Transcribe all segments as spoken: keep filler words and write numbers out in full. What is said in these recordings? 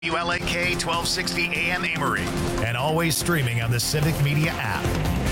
W L A K twelve sixty A M Amory, and always streaming on the Civic Media app.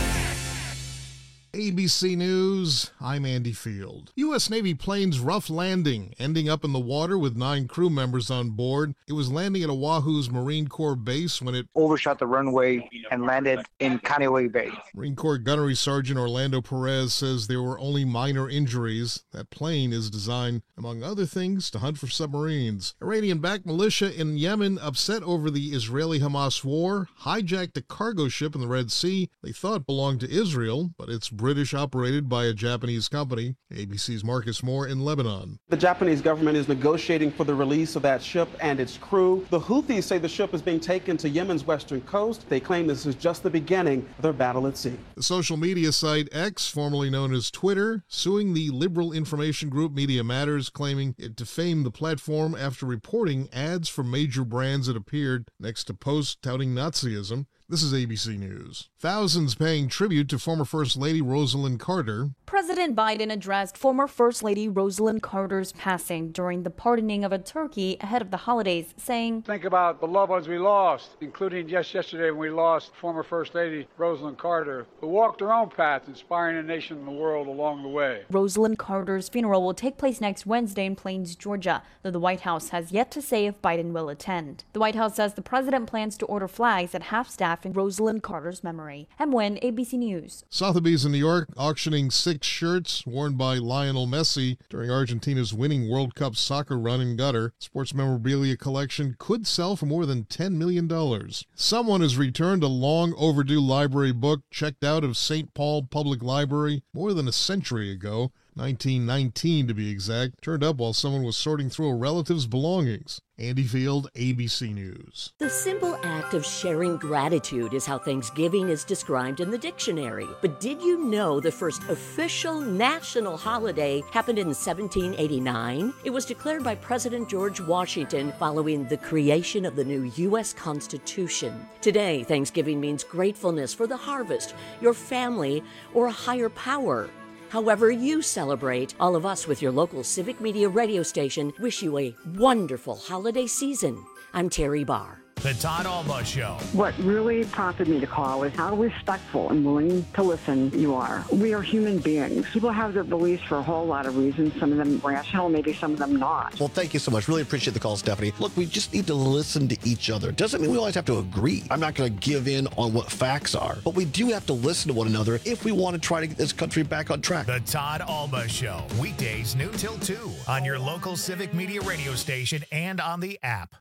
A B C News, I'm Andy Field. U S Navy plane's rough landing, ending up in the water with nine crew members on board. It was landing at Oahu's Marine Corps base when it overshot the runway and landed in Kaneohe Bay. Marine Corps Gunnery Sergeant Orlando Perez says there were only minor injuries. That plane is designed, among other things, to hunt for submarines. Iranian-backed militia in Yemen, upset over the Israeli-Hamas war, hijacked a cargo ship in the Red Sea they thought belonged to Israel, but it's British operated by a Japanese company. A B C's Marcus Moore in Lebanon. The Japanese government is negotiating for the release of that ship and its crew. The Houthis say the ship is being taken to Yemen's western coast. They claim this is just the beginning of their battle at sea. The social media site X, formerly known as Twitter, suing the liberal information group Media Matters, claiming it defamed the platform after reporting ads from major brands that appeared next to posts touting Nazism. This is A B C News. Thousands paying tribute to former First Lady Rosalynn Carter. President Biden addressed former First Lady Rosalynn Carter's passing during the pardoning of a turkey ahead of the holidays, saying, "Think about the loved ones we lost, including just yesterday when we lost former First Lady Rosalynn Carter, who walked her own path, inspiring a nation and the world along the way." Rosalynn Carter's funeral will take place next Wednesday in Plains, Georgia, though the White House has yet to say if Biden will attend. The White House says the president plans to order flags at half-staff in Rosalynn Carter's memory. M. Nguyen, A B C News. Sotheby's in New York auctioning six shirts worn by Lionel Messi during Argentina's winning World Cup soccer run in Qatar. Sports memorabilia collection could sell for more than ten million dollars. Someone has returned a long overdue library book checked out of Saint Paul Public Library more than a century ago. nineteen nineteen to be exact, turned up while someone was sorting through a relative's belongings. Andy Field, A B C News. The simple act of sharing gratitude is how Thanksgiving is described in the dictionary. But did you know the first official national holiday happened in seventeen eighty-nine? It was declared by President George Washington following the creation of the new U S Constitution. Today, Thanksgiving means gratefulness for the harvest, your family, or a higher power. However you celebrate, all of us with your local Civic Media radio station wish you a wonderful holiday season. I'm Terry Barr. The Todd Alba Show. What really prompted me to call is how respectful and willing to listen you are. We are human beings. People have their beliefs for a whole lot of reasons, some of them rational, maybe some of them not. Well, thank you so much. Really appreciate the call, Stephanie. Look, we just need to listen to each other. Doesn't mean we always have to agree. I'm not going to give in on what facts are, but we do have to listen to one another if we want to try to get this country back on track. The Todd Alba Show. Weekdays noon till two on your local Civic Media radio station and on the app.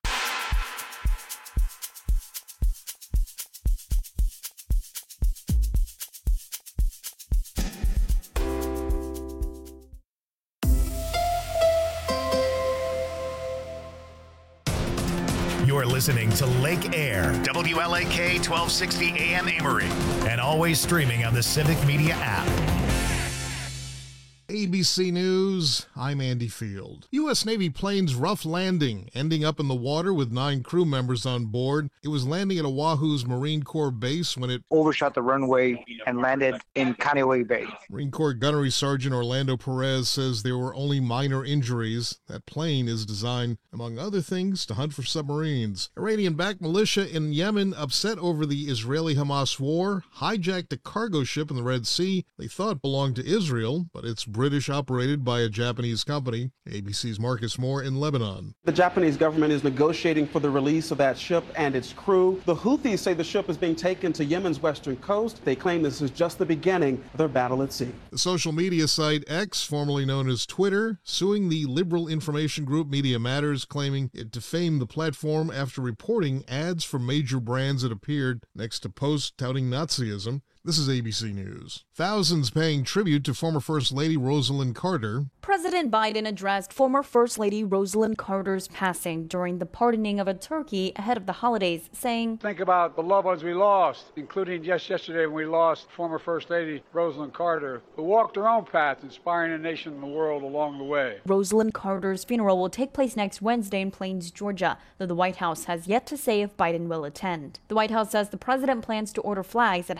You're listening to Lake Air, W L A K twelve sixty A M Amory, and always streaming on the Civic Media app. A B C News, I'm Andy Field. U S Navy plane's rough landing, ending up in the water with nine crew members on board. It was landing at Oahu's Marine Corps base when it overshot the runway and landed in Kaneohe Bay. Marine Corps Gunnery Sergeant Orlando Perez says there were only minor injuries. That plane is designed, among other things, to hunt for submarines. Iranian-backed militia in Yemen, upset over the Israeli-Hamas war, hijacked a cargo ship in the Red Sea they thought belonged to Israel, but it's British operated by a Japanese company. A B C's Marcus Moore in Lebanon. The Japanese government is negotiating for the release of that ship and its crew. The Houthis say the ship is being taken to Yemen's western coast. They claim this is just the beginning of their battle at sea. The social media site X, formerly known as Twitter, suing the liberal information group Media Matters, claiming it defamed the platform after reporting ads from major brands that appeared next to posts touting Nazism. This is A B C News. Thousands paying tribute to former First Lady Rosalynn Carter. President Biden addressed former First Lady Rosalynn Carter's passing during the pardoning of a turkey ahead of the holidays, saying, "Think about the loved ones we lost, including just yesterday when we lost former First Lady Rosalynn Carter, who walked her own path, inspiring a nation and the world along the way." Rosalynn Carter's funeral will take place next Wednesday in Plains, Georgia, though the White House has yet to say if Biden will attend. The White House says the president plans to order flags at half-staff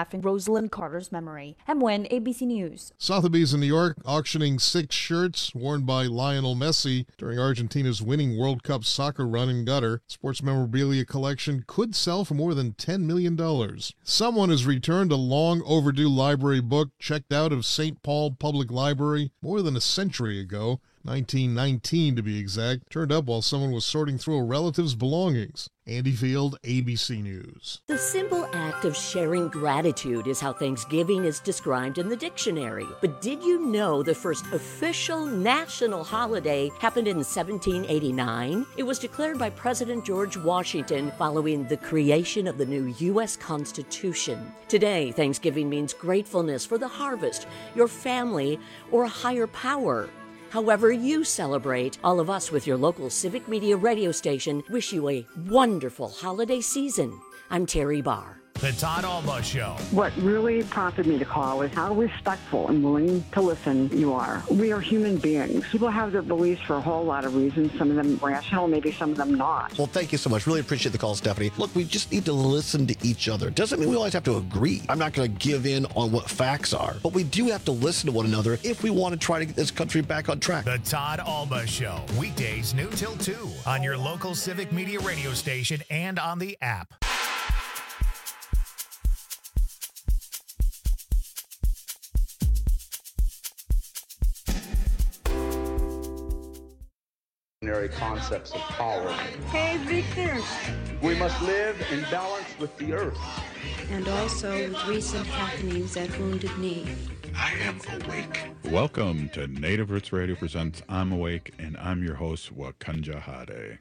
staff in Rosalind Carter's memory. Em Nguyen, A B C News. Sotheby's in New York auctioning six shirts worn by Lionel Messi during Argentina's winning World Cup soccer run in Qatar. Sports memorabilia collection could sell for more than ten million dollars. Someone has returned a long overdue library book checked out of Saint Paul Public Library more than a century ago. nineteen nineteen to be exact, turned up while someone was sorting through a relative's belongings. Andy Field, A B C News. The simple act of sharing gratitude is how Thanksgiving is described in the dictionary. But did you know the first official national holiday happened in seventeen eighty-nine? It was declared by President George Washington following the creation of the new U S Constitution. Today, Thanksgiving means gratefulness for the harvest, your family, or a higher power. However you celebrate, all of us with your local Civic Media radio station wish you a wonderful holiday season. I'm Terry Barr. The Todd Alba Show. What really prompted me to call is how respectful and willing to listen you are. We are human beings. People have their beliefs for a whole lot of reasons, some of them rational, maybe some of them not. Well, thank you so much. Really appreciate the call, Stephanie. Look, we just need to listen to each other. Doesn't mean we always have to agree. I'm not going to give in on what facts are, but we do have to listen to one another if we want to try to get this country back on track. The Todd Alba Show. Weekdays noon till two on your local Civic Media radio station and on the app. Concepts of power. Hey, Victor. We must live in balance with the earth. And also with recent happenings at Wounded Knee. I am awake. Welcome to Native Roots Radio presents I'm Awake, and I'm your host, Wakanja Hade.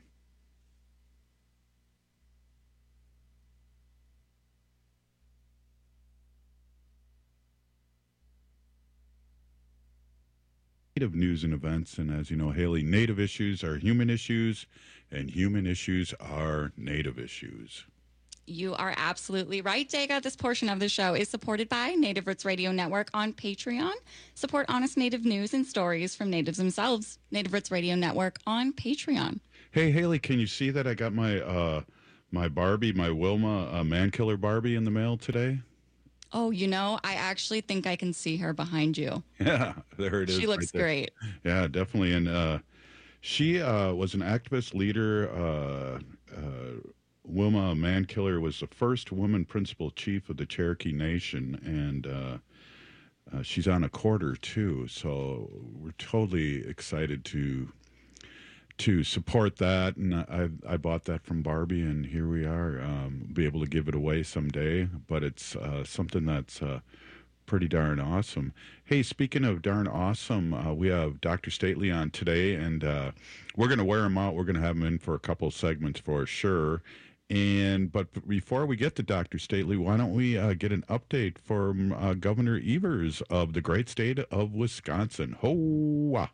Native news and events, and as you know, Haley, Native issues are human issues, and human issues are Native issues. You are absolutely right, Daga. This portion of the show is supported by Native Roots Radio Network on Patreon. Support honest Native news and stories from Natives themselves. Native Roots Radio Network on Patreon. Hey, Haley, can you see that I got my uh, my Barbie, my Wilma uh, Man-Killer Barbie in the mail today? Oh, you know, I actually think I can see her behind you. Yeah, there it is. She looks right great. Yeah, definitely. And uh, she uh, was an activist leader. Uh, uh, Wilma Man-Killer was the first woman principal chief of the Cherokee Nation, and uh, uh, she's on a quarter, too. So we're totally excited to to support that, and I I bought that from Barbie, and here we are. Um, be able to give it away someday, but it's uh, something that's uh, pretty darn awesome. Hey, speaking of darn awesome, uh, we have Doctor Stately on today, and uh, we're going to wear him out. We're going to have him in for a couple segments for sure. And but before we get to Doctor Stately, why don't we uh, get an update from uh, Governor Evers of the great state of Wisconsin? Ho-wah!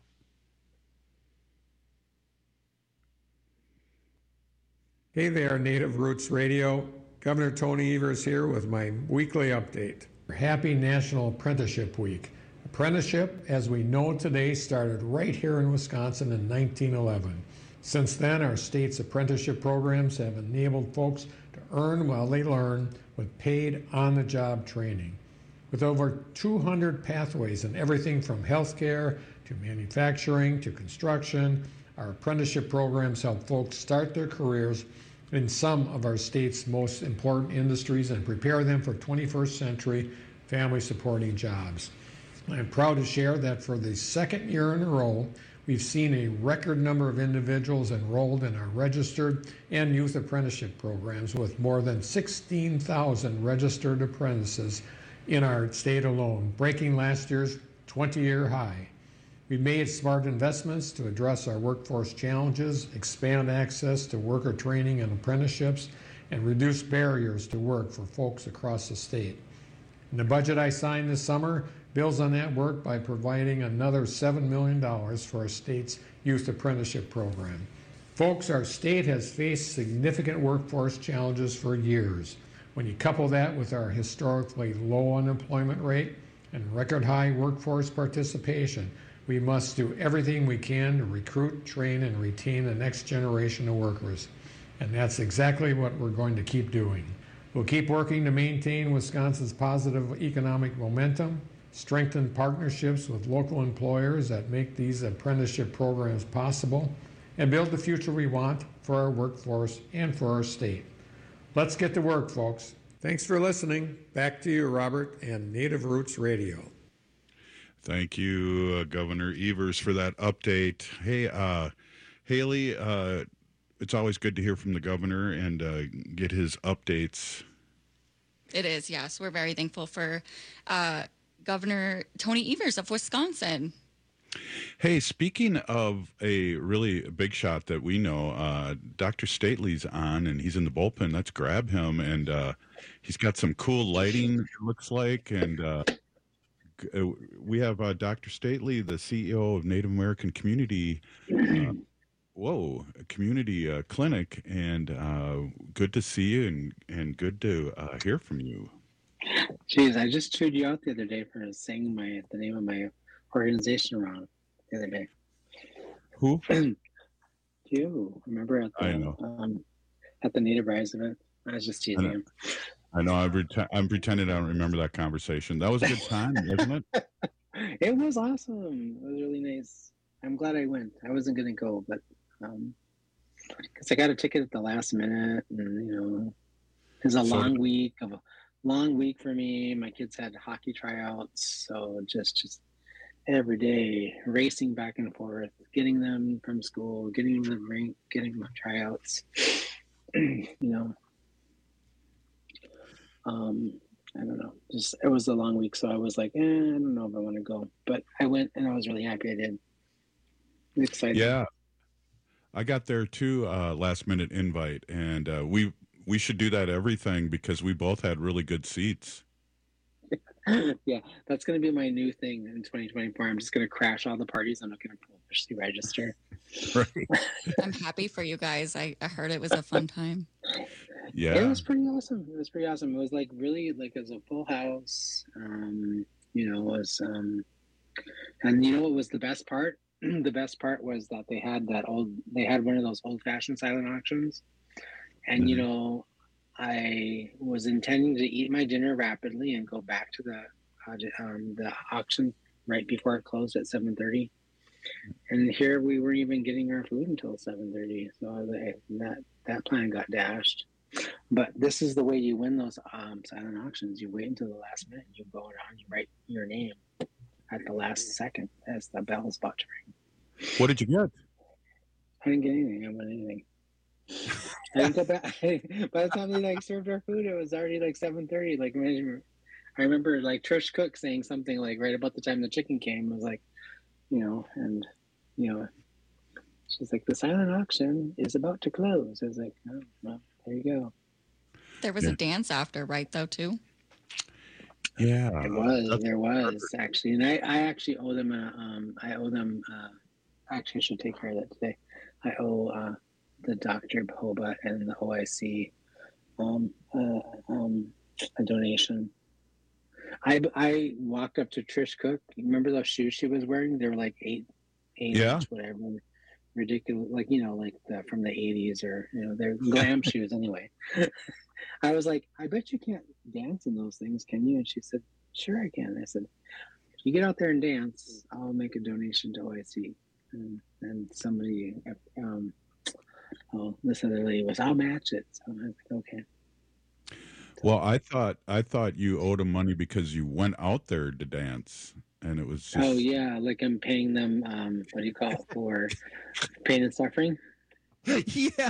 Hey there, Native Roots Radio. Governor Tony Evers here with my weekly update. Happy National Apprenticeship Week. Apprenticeship, as we know today, started right here in Wisconsin in nineteen eleven. Since then, our state's apprenticeship programs have enabled folks to earn while they learn with paid on-the-job training. With over two hundred pathways in everything from healthcare to manufacturing to construction, our apprenticeship programs help folks start their careers in some of our state's most important industries and prepare them for twenty-first century family-supporting jobs. I'm proud to share that for the second year in a row, we've seen a record number of individuals enrolled in our registered and youth apprenticeship programs, with more than sixteen thousand registered apprentices in our state alone, breaking last year's twenty-year high. We've made smart investments to address our workforce challenges, expand access to worker training and apprenticeships, and reduce barriers to work for folks across the state. And the budget I signed this summer builds on that work by providing another seven million dollars for our state's youth apprenticeship program. Folks, our state has faced significant workforce challenges for years. When you couple that with our historically low unemployment rate and record high workforce participation, we must do everything we can to recruit, train, and retain the next generation of workers. And that's exactly what we're going to keep doing. We'll keep working to maintain Wisconsin's positive economic momentum, strengthen partnerships with local employers that make these apprenticeship programs possible, and build the future we want for our workforce and for our state. Let's get to work, folks. Thanks for listening. Back to you, Robert, and Native Roots Radio. Thank you, uh, Governor Evers, for that update. Hey, uh, Haley, uh, it's always good to hear from the governor and uh, get his updates. It is, yes. We're very thankful for uh, Governor Tony Evers of Wisconsin. Hey, speaking of a really big shot that we know, uh, Doctor Stately's on, and he's in the bullpen. Let's grab him. And uh, he's got some cool lighting, it looks like. And uh, we have uh, Doctor Stately, the C E O of Native American Community uh, Whoa, a community uh, clinic, and uh, good to see you, and, and good to uh, hear from you. Jeez, I just chewed you out the other day for saying my the name of my organization wrong the other day. Who? You remember at the I know. Um, at the Native Rise event? I was just teasing I know. him. I know. I'm, reti- I'm pretending I don't remember that conversation. That was a good time, wasn't it? It was awesome. It was really nice. I'm glad I went. I wasn't going to go, but um, because I got a ticket at the last minute, and you know, it was a So- long week of a long week for me. My kids had hockey tryouts, so just just every day racing back and forth, getting them from school, getting them to the rink, getting them tryouts. you know, um, I don't know. Just it was a long week, so I was like, eh, I don't know if I want to go, but I went, and I was really happy I did. I'm excited. Yeah. I got there too, uh, last minute invite, and uh, we we should do that everything because we both had really good seats. Yeah, that's going to be my new thing in twenty twenty-four. I'm just going to crash all the parties. I'm not going to officially register. Right. I'm happy for you guys. I, I heard it was a fun time. Yeah. It was pretty awesome. It was pretty awesome. It was like really like it was a full house. Um, you know, it was um, and you know what was the best part? The best part was that they had that old. They had one of those old-fashioned silent auctions, and you know, I was intending to eat my dinner rapidly and go back to the um, the auction right before it closed at seven thirty. And here we weren't even getting our food until seven thirty. So I was like, that that plan got dashed. But this is the way you win those um, silent auctions. You wait until the last minute. You go around. You write your name at the last second as the bell is about to ring. What did you get? I didn't get anything. I won anything. I didn't go back. By the time they like served our food, it was already like seven thirty. Like I remember like Trish Cook saying something like right about the time the chicken came. It was like, you know, and you know, she's like, the silent auction is about to close. I was like, oh, well, there you go. There was Yeah. a dance after, right, though, too? Yeah. There was, there was actually, and I, I actually owe them a, um, I owe them, uh, actually I should take care of that today. I owe uh, the Doctor Hoba and the O I C um, uh, um, a donation. I, I walked up to Trish Cook. Remember those shoes she was wearing? They were like eight, eight Yeah. inch, whatever. Ridiculous, like, you know, like the, from the eighties, or, you know, they're glam shoes anyway. I was like, I bet you can't dance in those things, can you? And she said, sure I can. I said, if you get out there and dance, I'll make a donation to O I C. And, and somebody, um, oh, this other lady was, I'll match it. So I was like, okay. Well, I thought I thought you owed them money because you went out there to dance, and it was just Oh yeah, like I'm paying them, um, what do you call it, for pain and suffering? Yeah.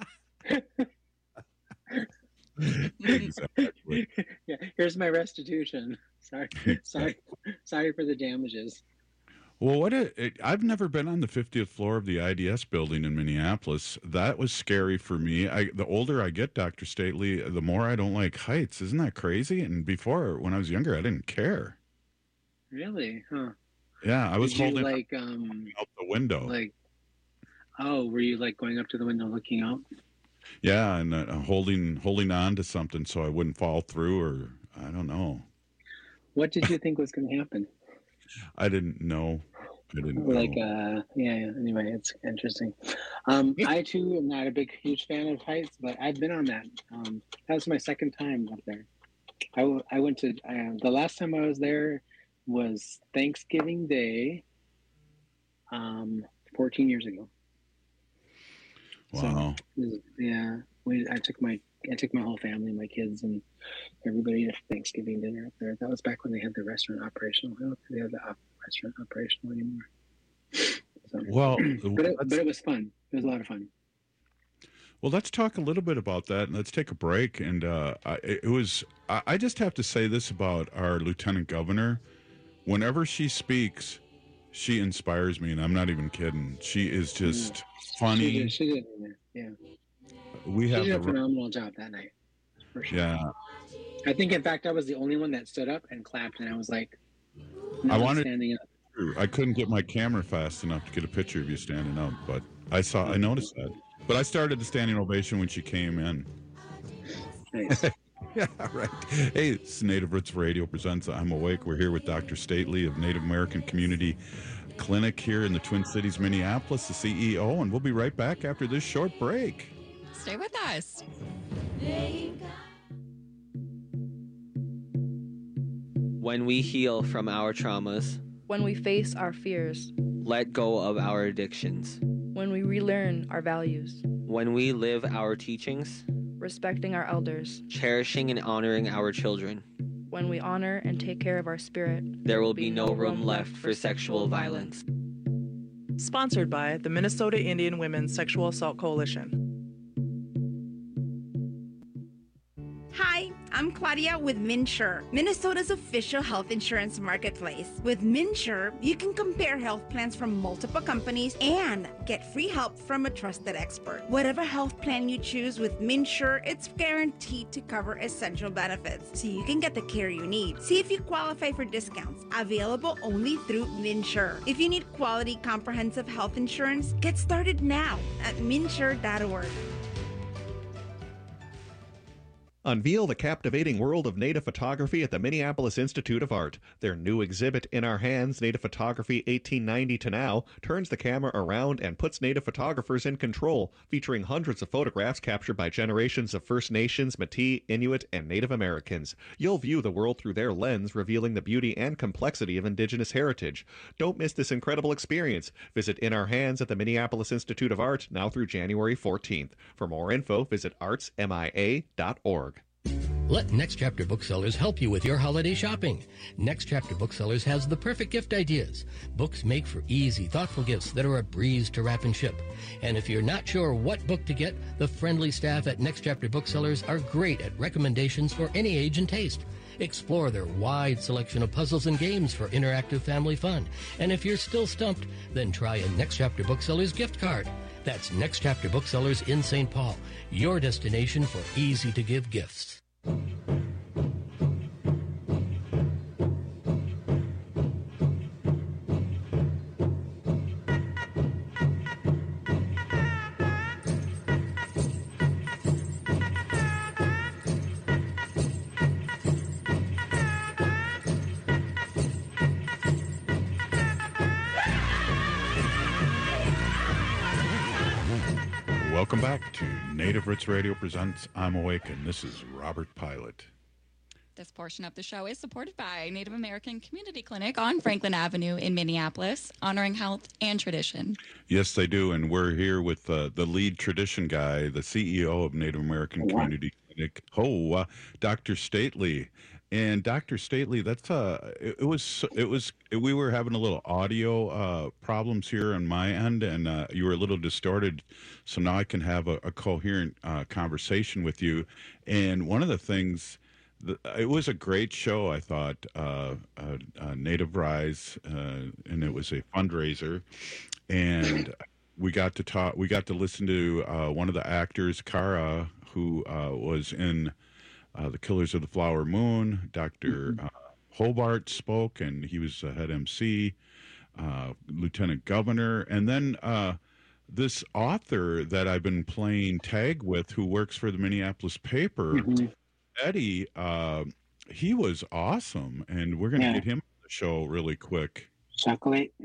Exactly. Yeah, here's my restitution. Sorry, sorry, sorry for the damages. Well, what a, it, I've never been on the fiftieth floor of the I D S building in Minneapolis. That was scary for me. I, the older I get, Doctor Stately, the more I don't like heights. Isn't that crazy? And before, when I was younger, I didn't care. Really? Huh? Yeah, I was Did you, holding like um out the window. like oh, were you like going up to the window looking out? Yeah, and uh, holding holding on to something so I wouldn't fall through, or I don't know. What did you think was going to happen? I didn't know. I didn't like know. uh yeah, yeah anyway, it's interesting. um I too am not a big huge fan of heights, but I've been on that. Um that was my second time up there. I, w- I went to uh, the last time I was there was Thanksgiving Day, um fourteen years ago. Wow. So, yeah, we I took my I took my whole family, my kids, and everybody to Thanksgiving dinner up there. That was back when they had the restaurant operational. I don't think they have the op- restaurant operational anymore. So, Well, but it, but it was fun. It was a lot of fun. Well, let's talk a little bit about that, and let's take a break. And uh, I, it was I, I just have to say this about our lieutenant governor. Whenever she speaks, she inspires me, and I'm not even kidding. She is just Yeah. funny. She did, she did, yeah. We She have did a the phenomenal job that night, for sure. yeah. I think, in fact, I was the only one that stood up and clapped, and I was like, no I one's wanted. standing up. I couldn't get my camera fast enough to get a picture of you standing up, but I saw. I noticed that. But I started the standing ovation when she came in. Nice. Yeah, right. Hey, it's Native Roots Radio presents I'm Awake. We're here with Doctor Stately of Native American Community Clinic here in the Twin Cities, Minneapolis, the C E O, and we'll be right back after this short break. Stay with us. When we heal from our traumas, when we face our fears, let go of our addictions, when we relearn our values, when we live our teachings, respecting our elders, cherishing and honoring our children, when we honor and take care of our spirit, there will be no room left for sexual violence. Sponsored by the Minnesota Indian Women's Sexual Assault Coalition. Hi, I'm Claudia with MinSure, Minnesota's official health insurance marketplace. With MinSure, you can compare health plans from multiple companies and get free help from a trusted expert. Whatever health plan you choose with MinSure, it's guaranteed to cover essential benefits, so you can get the care you need. See if you qualify for discounts, available only through MinSure. If you need quality, comprehensive health insurance, get started now at minsure dot org. Unveil the captivating world of native photography at the Minneapolis Institute of Art. Their new exhibit, In Our Hands, Native Photography eighteen ninety to Now, turns the camera around and puts native photographers in control, featuring hundreds of photographs captured by generations of First Nations, Métis, Inuit, and Native Americans. You'll view the world through their lens, revealing the beauty and complexity of Indigenous heritage. Don't miss this incredible experience. Visit In Our Hands at the Minneapolis Institute of Art now through January fourteenth. For more info, visit arts m i a dot org. Let Next Chapter Booksellers help you with your holiday shopping. Next Chapter Booksellers has the perfect gift ideas. Books make for easy, thoughtful gifts that are a breeze to wrap and ship. And if you're not sure what book to get, the friendly staff at Next Chapter Booksellers are great at recommendations for any age and taste. Explore their wide selection of puzzles and games for interactive family fun. And if you're still stumped, then try a Next Chapter Booksellers gift card. That's Next Chapter Booksellers in Saint Paul, your destination for easy-to-give gifts. Welcome back to Native Roots Radio presents I'm Awake, and this is Robert Pilot. This portion of the show is supported by Native American Community Clinic on Franklin Avenue in Minneapolis, honoring health and tradition. Yes, they do, and we're here with uh, the lead tradition guy, the C E O of Native American Community Clinic, oh, uh, Doctor Stately. And Doctor Stately, that's uh, it, it was it was we were having a little audio uh, problems here on my end, and uh, you were a little distorted. So now I can have a, a coherent uh, conversation with you. And one of the things, the, it was a great show, I thought. Uh, uh, uh, Native Rise, uh, and it was a fundraiser, and we got to talk. We got to listen to uh, one of the actors, Kara, who uh, was in. Uh, the Killers of the Flower Moon. Doctor Uh, Hobart spoke, and he was uh, head M C, uh, Lieutenant Governor. And then uh, this author that I've been playing tag with, who works for the Minneapolis paper, mm-hmm. Eddie, uh, he was awesome. And we're going to yeah. get him on the show really quick. Chocolate.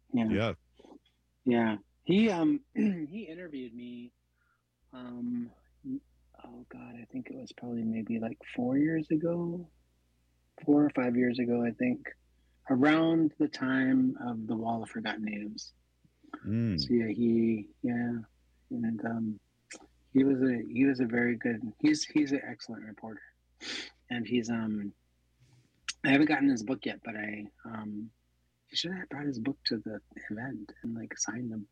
Yeah. Yeah. Yeah. He um he interviewed me. Um, oh God, I think it was probably maybe like four years ago, four or five years ago, I think, around the time of the Wall of Forgotten Natives. Mm. So yeah, he yeah, and um, he was a he was a very good. He's he's an excellent reporter, and he's um. I haven't gotten his book yet, but I um, he should have brought his book to the event and like signed them.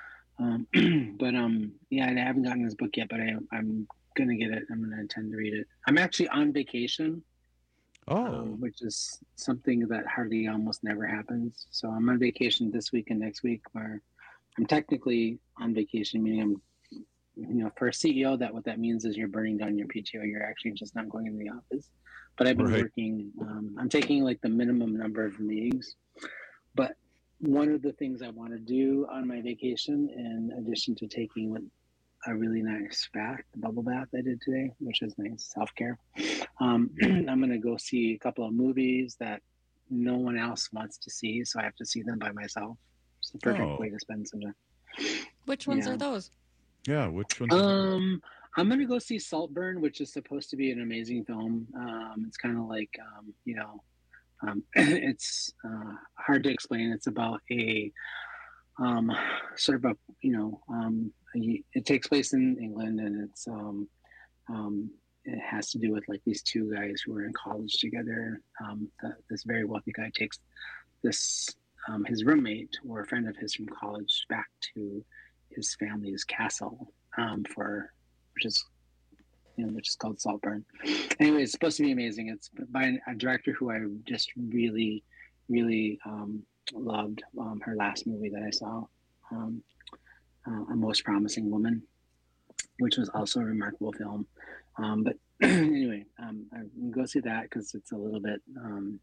Um, but um, yeah, I haven't gotten his book yet, but I, I'm gonna get it. I'm gonna intend to read it. I'm actually on vacation, Oh, um, which is something that hardly almost never happens. So I'm on vacation this week and next week, where I'm technically on vacation, meaning I'm, you know, for a C E O, that what that means is you're burning down your P T O. You're actually just not going into the office. But I've been Right. working. Um, I'm taking like the minimum number of meetings. But one of the things I want to do on my vacation, in addition to taking a really nice bath, the bubble bath I did today, which is nice self-care, um, I'm going to go see a couple of movies that no one else wants to see, so I have to see them by myself. It's the perfect Oh. way to spend some time. Which ones Yeah. are those? Yeah, which one? Um, I'm gonna go see Saltburn, which is supposed to be an amazing film. Um, it's kind of like, um, you know, um, it's uh, hard to explain. It's about a um, sort of a, you know, um, a, it takes place in England, and it's um, um, it has to do with like these two guys who are in college together. Um, the, this very wealthy guy takes this um, his roommate or a friend of his from college back to his family's castle um, for, which is, you know, which is called Saltburn. Anyway, it's supposed to be amazing. It's by a director who I just really, really um, loved. Um, her last movie that I saw, um, uh, A Most Promising Woman, which was also a remarkable film. Um, but anyway, um, I can go see that because it's a little bit. Um,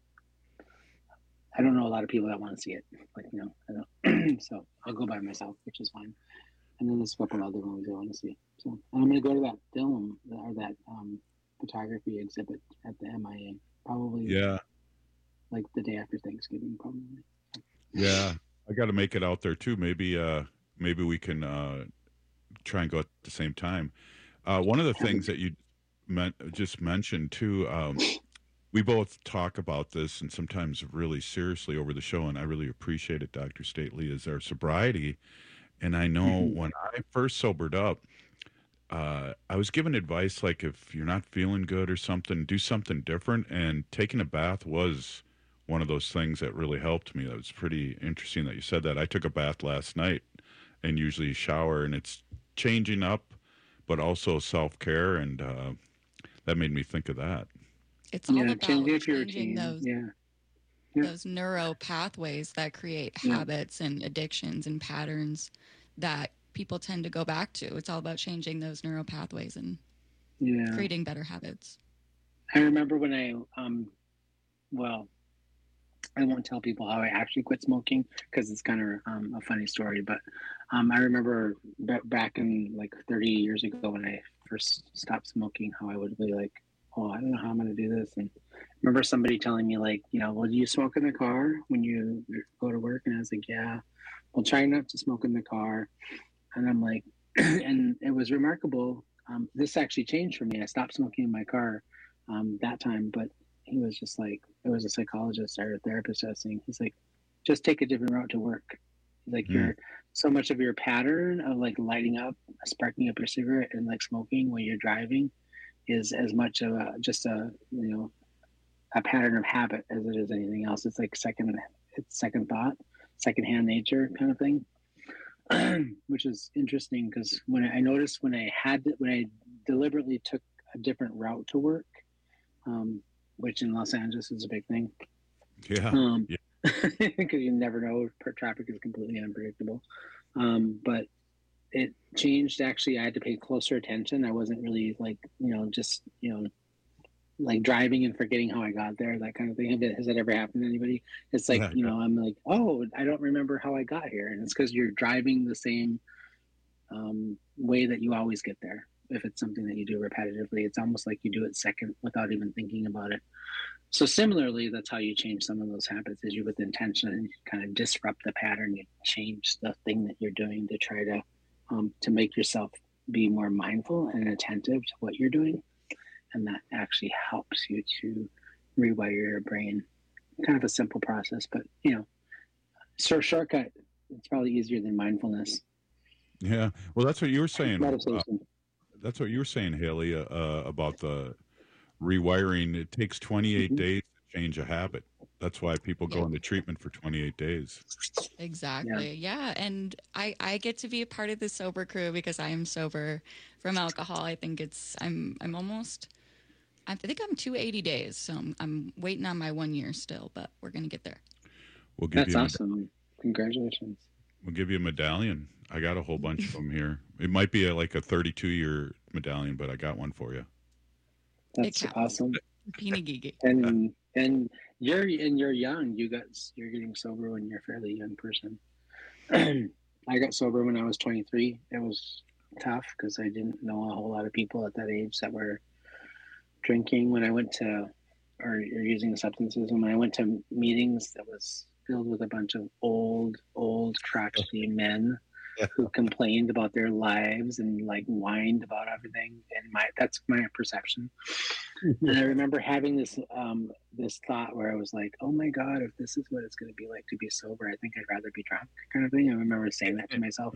I don't know a lot of people that want to see it. Like, you know, I don't. So I'll go by myself, which is fine. And then there's a couple other ones I want to see. So and I'm going to go to that film or that um, photography exhibit at the M I A. Probably. Yeah. Like the day after Thanksgiving, probably. Yeah, I got to make it out there too. Maybe, uh, maybe we can uh, try and go at the same time. Uh, one of the things that you meant, just mentioned too, um, we both talk about this and sometimes really seriously over the show, and I really appreciate it, Doctor Stately, is our sobriety. And I know Mm-hmm. when I first sobered up, uh, I was given advice like if you're not feeling good or something, do something different. And taking a bath was one of those things that really helped me. That was pretty interesting that you said that. I took a bath last night and usually shower, and it's changing up, but also self-care. And uh, that made me think of that. It's all Yeah, about changing up your changing routine. those Yeah. Yeah. those neuro pathways that create Yeah. habits and addictions and patterns that people tend to go back to. It's all about changing those neural pathways and Yeah. creating better habits. I remember when I, um, well, I won't tell people how I actually quit smoking because it's kind of um, a funny story. But um, I remember b- back in like thirty years ago when I first stopped smoking, how I would be like, oh, I don't know how I'm going to do this. And I remember somebody telling me like, you know, well, do you smoke in the car when you go to work? And I was like, yeah, well, try not to smoke in the car. And I'm like, and it was remarkable. Um, this actually changed for me. I stopped smoking in my car um, that time, but he was just like, it was a psychologist or a therapist I was saying, he's like, just take a different route to work. He's like, Mm. you're so much of your pattern of like lighting up, sparking up your cigarette and like smoking when you're driving is as much of a, just a, you know, a pattern of habit as it is anything else. It's like second, it's second thought, secondhand nature kind of thing. Which is interesting because when I, I noticed when I had to, when I deliberately took a different route to work, um, which in Los Angeles is a big thing. Yeah. Um, yeah. because you never know, traffic is completely unpredictable. Um, but it changed. Actually, I had to pay closer attention. I wasn't really like, you know, just, you know, like driving and forgetting how I got there, that kind of thing. Have it- Has that ever happened to anybody? It's like, Yeah, you know, I'm like, oh, I don't remember how I got here. And it's because you're driving the same um, way that you always get there. if it's something that you do repetitively, it's almost like you do it second without even thinking about it. So similarly, that's how you change some of those habits, is you with intention and you kind of disrupt the pattern. You change the thing that you're doing to try to um, to make yourself be more mindful and attentive to what you're doing. And that actually helps you to rewire your brain. Kind of a simple process, but, you know, so shortcut, it's probably easier than mindfulness. Yeah. Well, that's what you were saying. Uh, Meditation. that's what you were saying, Haley, uh, uh, about the rewiring. It takes twenty-eight Mm-hmm. days to change a habit. That's why people go into treatment for twenty-eight days. Exactly. Yeah. And I, I get to be a part of the sober crew because I am sober from alcohol. I think it's, I'm, I'm almost, I think I'm two hundred eighty days. So I'm, I'm waiting on my one year still, but we're going to get there. We'll give That's you a, awesome. Congratulations. We'll give you a medallion. I got a whole bunch of them here. It might be a, like a thirty-two year medallion, but I got one for you. That's awesome. Peanut Gigi. And and you're and you're young. You got you're getting sober when you're a fairly young person. I got sober when I was twenty-three. It was tough because I didn't know a whole lot of people at that age that were drinking. When I went to or, or using substances, and when I went to meetings, that was filled with a bunch of old, old, crotchety men who complained about their lives and like whined about everything. And my that's my perception. And I remember having this um, this thought where I was like, "Oh my God, if this is what it's going to be like to be sober, I think I'd rather be drunk," kind of thing. I remember saying that to myself.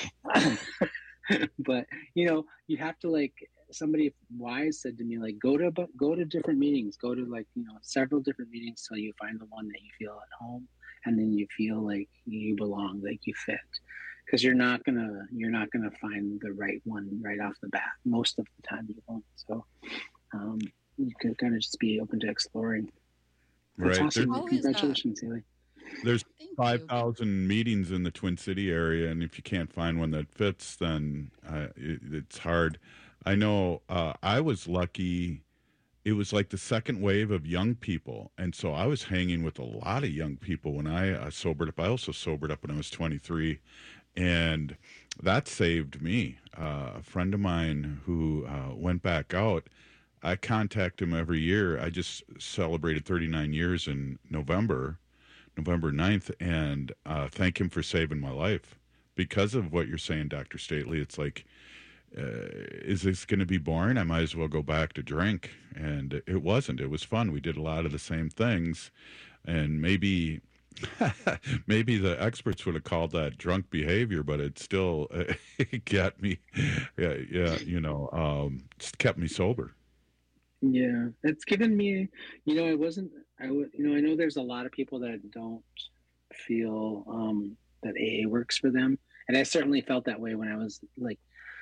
But you know, you have to like. Somebody wise said to me, like, go to go to different meetings, go to like you know several different meetings till you find the one that you feel at home, and then you feel like you belong, like you fit. Because you're not gonna you're not gonna find the right one right off the bat. Most of the time you won't. So um, you can kind of just be open to exploring. That's Right. awesome. There's- Congratulations, Haley. There's five thousand meetings in the Twin City area, and if you can't find one that fits, then uh, it, it's hard. I know uh, I was lucky. It was like the second wave of young people, and so I was hanging with a lot of young people when I uh, sobered up. I also sobered up when I was twenty-three, and that saved me. Uh, a friend of mine who uh, went back out, I contact him every year. I just celebrated thirty-nine years in November. November ninth, and uh, thank him for saving my life. Because of what you're saying, Doctor Stately, it's like, uh, is this going to be boring? I might as well go back to drink. And it wasn't. It was fun. We did a lot of the same things. And maybe maybe the experts would have called that drunk behavior, but it still uh, got me, yeah, yeah, you know, um, just kept me sober. Yeah, it's given me, you know, I wasn't, I would, you know, I know there's a lot of people that don't feel um, that A A works for them. And I certainly felt that way when I was like,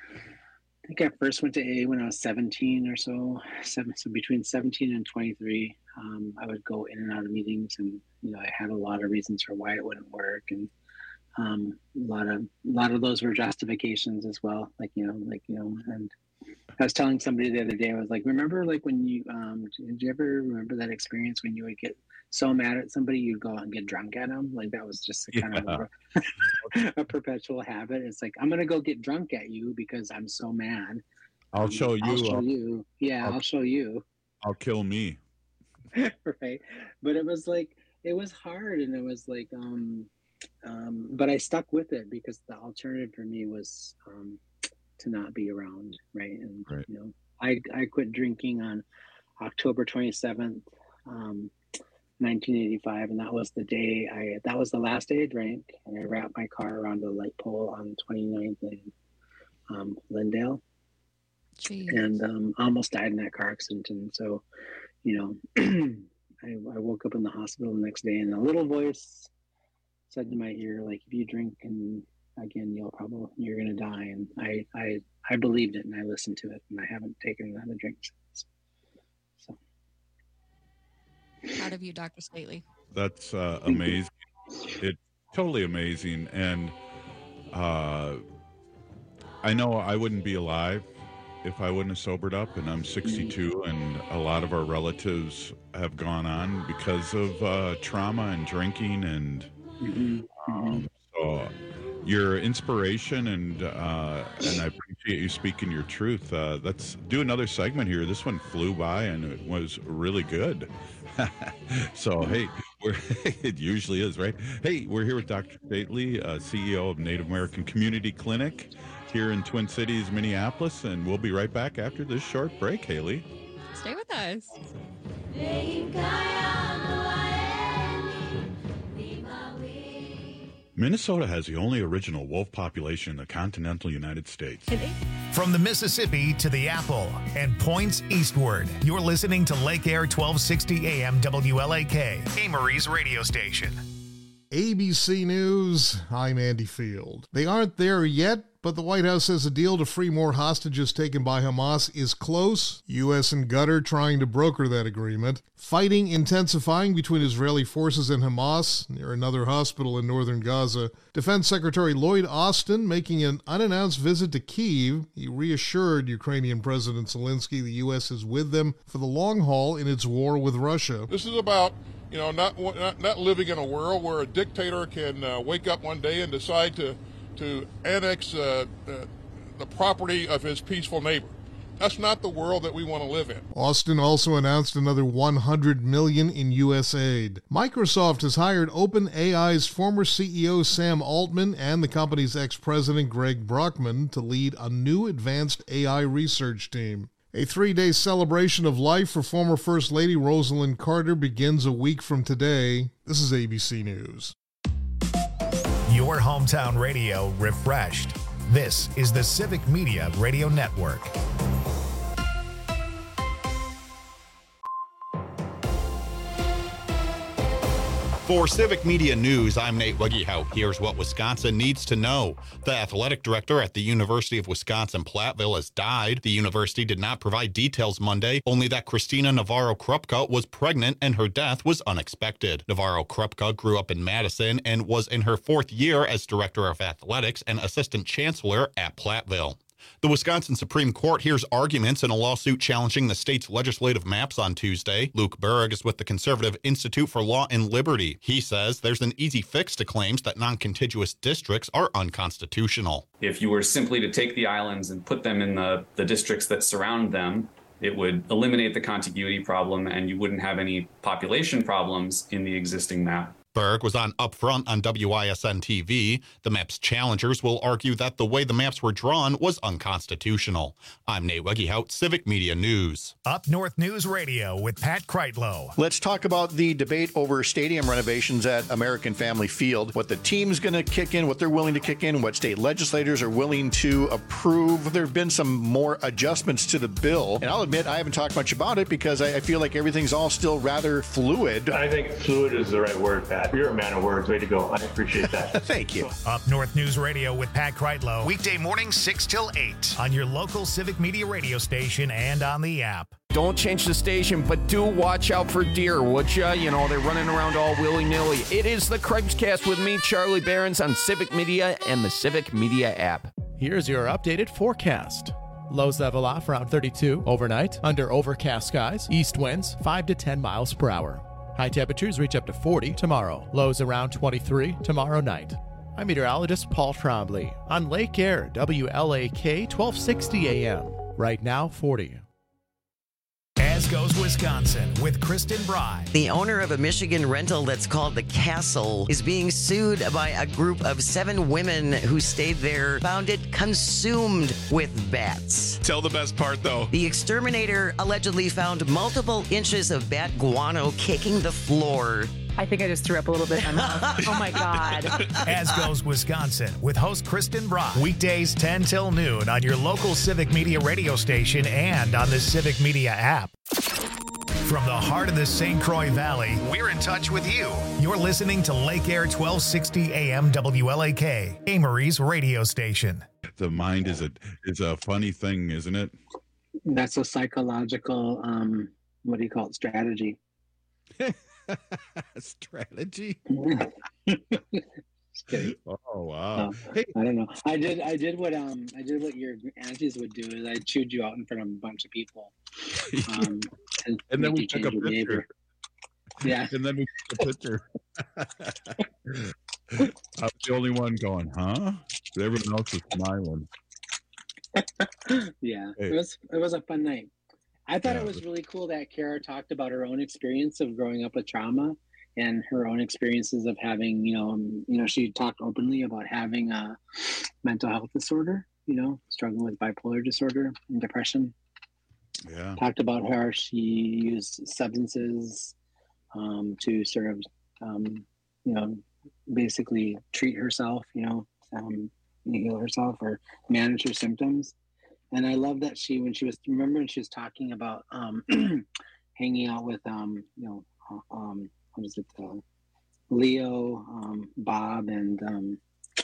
I think I first went to A A when I was seventeen or so, seven, so between seventeen and twenty-three. Um, I would go in and out of meetings, and, you know, I had a lot of reasons for why it wouldn't work. And um, a lot of, a lot of those were justifications as well. Like, you know, like, you know, and I was telling somebody the other day, I was like, remember like when you, um, did you ever remember that experience when you would get so mad at somebody, you'd go out and get drunk at them? Like that was just a kind Yeah. of a, a perpetual habit. It's like, I'm going to go get drunk at you because I'm so mad. I'll Um, show you. I'll show I'll, you. Yeah, I'll- I'll show you. I'll kill me. Right. But it was like, it was hard, and it was like, um, um, but I stuck with it because the alternative for me was, um, to not be around, right? And Right. you know, I I quit drinking on October twenty-seventh, um, nineteen eighty-five, and that was the day I that was the last day I drank, and I wrapped my car around a light pole on the twenty-ninth in um, Lindale, and um, almost died in that car accident. And so, you know, I, I woke up in the hospital the next day, and a little voice said to my ear, like, if you drink and again, you'll probably, you're going to die. And I, I, I believed it, and I listened to it, and I haven't taken another drink since. So. Proud of you, Doctor Stately. That's uh, amazing. It's totally amazing. And uh, I know I wouldn't be alive if I wouldn't have sobered up, and I'm sixty-two, and a lot of our relatives have gone on because of uh, trauma and drinking. And Mm-hmm. um, so your inspiration, and uh, and I appreciate appreciate you speaking your truth. Uh, let's do another segment here. This one flew by and it was really good. So, hey, we're, it usually is, right? Hey, we're here with Doctor Stately, uh, C E O of Native American Community Clinic here in Twin Cities, Minneapolis, and we'll be right back after this short break, Haley. Stay with us. Minnesota has the only original wolf population in the continental United States. From the Mississippi to the Apple and points eastward, you're listening to Lake Air twelve sixty A M W L A K, Amory's radio station. A B C News, I'm Andy Field. They aren't there yet, but the White House says a deal to free more hostages taken by Hamas is close. U S and Qatar trying to broker that agreement. Fighting intensifying between Israeli forces and Hamas near another hospital in northern Gaza. Defense Secretary Lloyd Austin making an unannounced visit to Kyiv. He reassured Ukrainian President Zelensky the U S is with them for the long haul in its war with Russia. This is about You know, not, not not living in a world where a dictator can uh, wake up one day and decide to to annex uh, uh, the property of his peaceful neighbor. That's not the world that we want to live in. Austin also announced another one hundred million dollars in U S aid. Microsoft has hired OpenAI's former C E O Sam Altman and the company's ex-president Greg Brockman to lead a new advanced A I research team. A three-day celebration of life for former First Lady Rosalind Carter begins a week from today. This is A B C News. Your hometown radio refreshed. This is the Civic Media Radio Network. For Civic Media News, I'm Nate Wiggyhout. Here's what Wisconsin needs to know. The athletic director at the University of Wisconsin-Platteville has died. The university did not provide details Monday, only that Christina Navarro-Krupka was pregnant and her death was unexpected. Navarro-Krupka grew up in Madison and was in her fourth year as director of athletics and assistant chancellor at Platteville. The Wisconsin Supreme Court hears arguments in a lawsuit challenging the state's legislative maps on Tuesday. Luke Berg is with the Conservative Institute for Law and Liberty. He says there's an easy fix to claims that non-contiguous districts are unconstitutional. If you were simply to take the islands and put them in the, the districts that surround them, it would eliminate the contiguity problem and you wouldn't have any population problems in the existing map. Berg was on Upfront on W I S N T V. The map's challengers will argue that the way the maps were drawn was unconstitutional. I'm Nate Wiggyhout, Civic Media News. Up North News Radio with Pat Kreitlow. Let's talk about the debate over stadium renovations at American Family Field, what the team's going to kick in, what they're willing to kick in, what state legislators are willing to approve. There have been some more adjustments to the bill, and I'll admit I haven't talked much about it because I, I feel like everything's all still rather fluid. I think fluid is the right word, Pat. You're a man of words. Way to go. I appreciate that. Thank you. Up North News Radio with Pat Kreitlow. Weekday mornings six till eight on your local Civic Media radio station and on the app. Don't change the station, but do watch out for deer, would ya? You know, they're running around all willy-nilly. It is the Craig's-Cast with me, Charlie Behrens, on Civic Media and the Civic Media app. Here's your updated forecast. Lows level off around thirty-two overnight, under overcast skies, east winds five to ten miles per hour. High temperatures reach up to forty tomorrow. Lows around twenty-three tomorrow night. I'm meteorologist Paul Trombley on Lake Air, W L A K twelve sixty A M. Right now, forty. As goes Wisconsin with Kristen Bry. The owner of a Michigan rental that's called The Castle is being sued by a group of seven women who stayed there, found it consumed with bats. Tell the best part, though. The exterminator allegedly found multiple inches of bat guano kicking the floor. I think I just threw up a little bit in my mouth. Oh, my God. As goes Wisconsin with host Kristen Bry. Weekdays ten till noon on your local Civic Media radio station and on the Civic Media app. From the heart of the Saint Croix Valley, we're in touch with you. You're listening to Lake Air twelve sixty A M W L A K, Amory's radio station. The mind is a is a funny thing, isn't it? That's a psychological, um, what do you call it, strategy. Strategy. Just kidding. Oh wow! Uh, hey. I don't know. I did. I did what um. I did what your aunties would do. Is I chewed you out in front of a bunch of people. Um, and, and then we took a picture. Neighbor. Yeah. And then we took a picture. I was the only one going, huh? Everyone else was smiling. Yeah, Hey. it was it was a fun night. I thought Yeah, it was really cool that Kara talked about her own experience of growing up with trauma and her own experiences of having, you know, um, you know, she talked openly about having a mental health disorder, you know, struggling with bipolar disorder and depression. Yeah. Talked about how she used substances um, to sort of, um, you know, basically treat herself, you know, um, heal herself or manage her symptoms. And I love that she, when she was, remember when she was talking about um, hanging out with, um, you know, uh, um, what is it, uh, Leo, um, Bob, and um,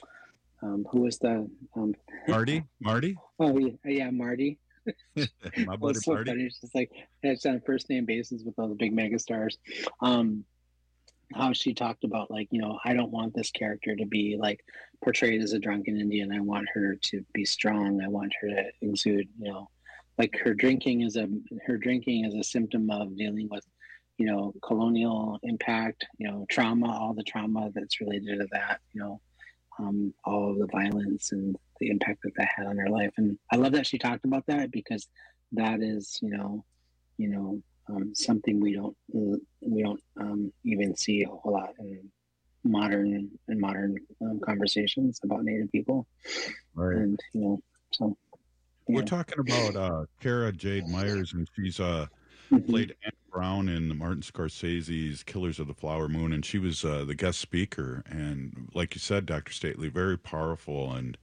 um, who was the um, Marty? Marty? Oh yeah, yeah, Marty. My It buddy was so Marty. funny. It's just like it's on first name basis with all the big mega stars. Um, how she talked about like, you know, I don't want this character to be like portrayed as a drunken Indian. I want her to be strong. I want her to exude, you know, like her drinking is a her drinking is a symptom of dealing with, you know, colonial impact, you know, trauma, all the trauma that's related to that, you know, um, all of the violence and the impact that that had on her life. And I love that she talked about that because that is, you know, you know, um, something we don't we don't um, even see a whole lot in modern in modern um, conversations about Native people. Right. And you know, so We're yeah. talking about uh, Kara Jade Myers, and she's uh, Mhm. played Anne Brown in Martin Scorsese's Killers of the Flower Moon, and she was uh, the guest speaker. And like you said, Doctor Stately, very powerful and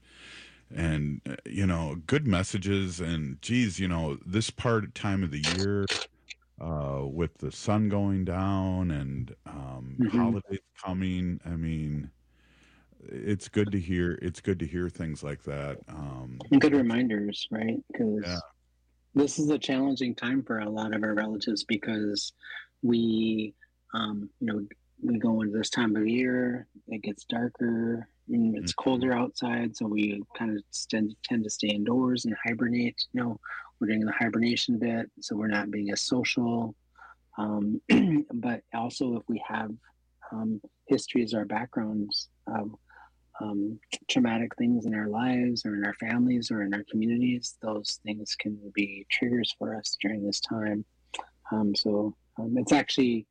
and uh, you know, good messages. And geez, you know, this part time of the year uh, with the sun going down and um, Mhm. holidays coming. I mean, it's good to hear. It's good to hear things like that. Um, And good reminders, right? Because Yeah. this is a challenging time for a lot of our relatives because we, um, you know, we go into this time of year, it gets darker, and it's colder outside, so we kind of tend, tend to stay indoors and hibernate. You know, we're doing the hibernation bit, so we're not being as social. Um, but also, if we have um, histories or backgrounds of um, traumatic things in our lives or in our families or in our communities, those things can be triggers for us during this time. Um, so um, it's actually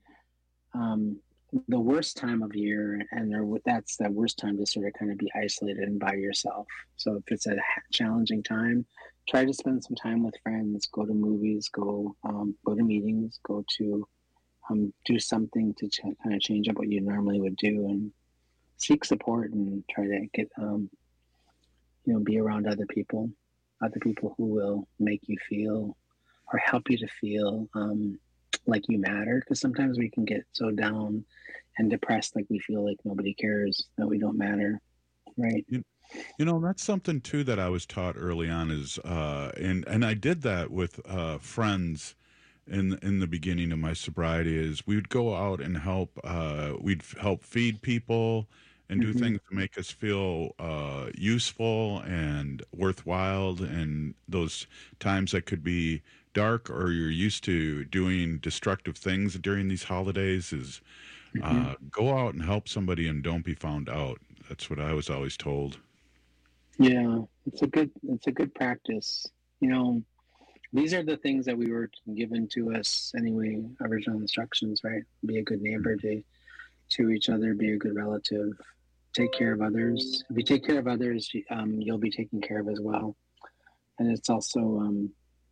um, the worst time of year, and there, that's the worst time to sort of kind of be isolated and by yourself. So if it's a challenging time, try to spend some time with friends, go to movies, go um, go to meetings, go to um, do something to ch- kind of change up what you normally would do, and seek support and try to get um, you know, be around other people, other people who will make you feel or help you to feel um, like you matter. Because sometimes we can get so down and depressed, like we feel like nobody cares, that we don't matter, right? You, you know, that's something too that I was taught early on is, uh, and and I did that with uh, friends in in the beginning of my sobriety. Is we would go out and help. Uh, we'd f- help feed people and do Mhm. things to make us feel uh, useful and worthwhile. And those times that could be dark, or you're used to doing destructive things during these holidays, is uh, go out and help somebody and don't be found out. That's what I was always told. Yeah, it's a good it's a good practice. You know, these are the things that we were given to us anyway, original instructions, right? Be a good neighbor to to each other, be a good relative, take care of others. If you take care of others, um, you'll be taken care of as well. And it's also um,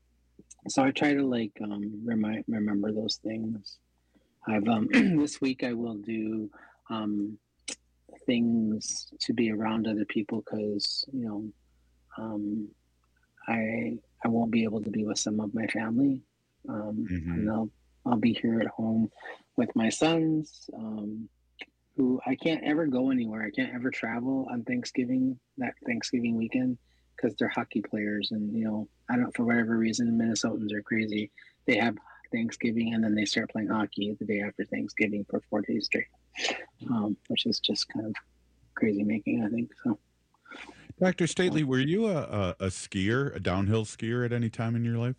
so I try to like um, remind remember those things. I've um, this week I will do um, things to be around other people because you know um, I I won't be able to be with some of my family, um, Mhm. and I'll I'll be here at home with my sons, um, who I can't ever go anywhere. I can't ever travel on Thanksgiving that Thanksgiving weekend because they're hockey players, and you know I don't for whatever reason Minnesotans are crazy. They have Thanksgiving and then they start playing hockey the day after Thanksgiving for four days straight, um, which is just kind of crazy making, I think. So. Doctor Stately, were you a, a, a skier, a downhill skier at any time in your life?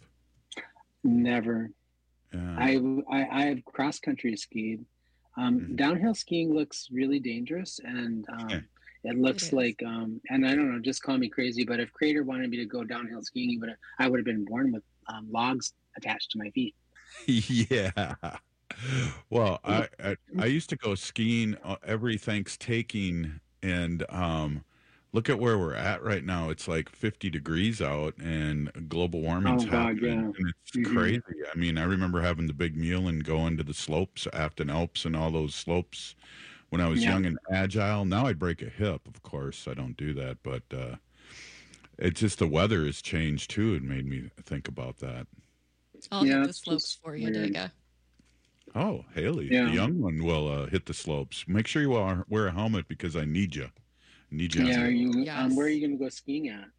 Never. Yeah. I, I I have cross country skied. Um, Mhm. Downhill skiing looks really dangerous, and um, It looks It is. like, um, and I don't know, just call me crazy, but if Crater wanted me to go downhill skiing, he would have, I would have been born with um, logs attached to my feet. Yeah. Well, I, I I used to go skiing uh, every Thanksgiving, and um, look at where we're at right now. It's like fifty degrees out, and global warming's Oh, God, happening, yeah. and it's Mhm. crazy. I mean, I remember having the big meal and going to the slopes, Afton Alps, and all those slopes when I was Yeah. young and agile. Now I'd break a hip, of course. I don't do that, but uh, it's just the weather has changed too. It made me think about that. I'll Yeah, hit the it's slopes just for you, weird. Dega. Oh, Haley, Yeah. the young one will uh, hit the slopes. Make sure you wear, wear a helmet because I need you. Need you. Yeah, are you, Yes. um, where are you going to go skiing at?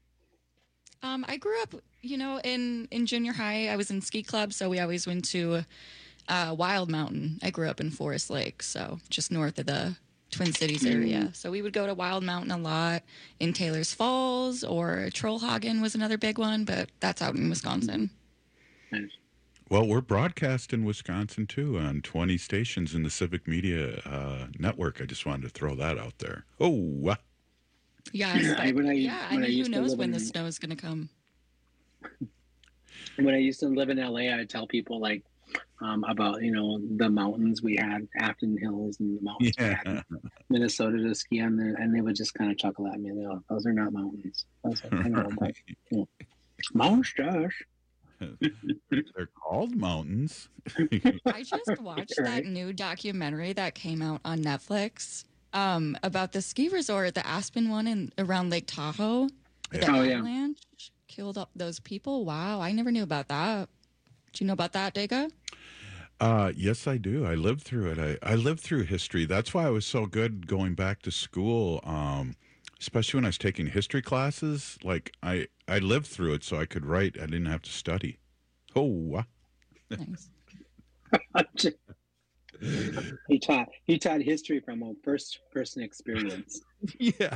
Um, I grew up, you know, in, in junior high. I was in ski club, so we always went to uh, Wild Mountain. I grew up in Forest Lake, so just north of the Twin Cities area. Mm. So we would go to Wild Mountain a lot in Taylor's Falls, or Trollhagen was another big one, but that's out in Wisconsin. Nice. Well, we're broadcast in Wisconsin too on twenty stations in the Civic Media uh, Network. I just wanted to throw that out there. Oh, uh, Yes, but, I- when I- yeah, I when I mean, who used to knows live when the in- snow is going to come. When I used to live in L A, I'd tell people like um, about, you know, the mountains we had, Afton Hills, and the mountains we had yeah. in Minnesota to ski on there, and they would just kind of chuckle at me. They go, those are not mountains. I was like, I know, but, you know, monsters. They're called mountains. I just watched that Right. new documentary that came out on Netflix um, about the ski resort, the Aspen one in around Lake Tahoe. The Oh, yeah. avalanche killed up those people. Wow, I never knew about that. Do you know about that, Dega? Uh, yes, I do. I lived through it. I, I lived through history. That's why I was so good going back to school, um, especially when I was taking history classes. Like, I, I lived through it so I could write. I didn't have to study. Oh, uh, Nice. he taught he taught history from a first person experience. yeah.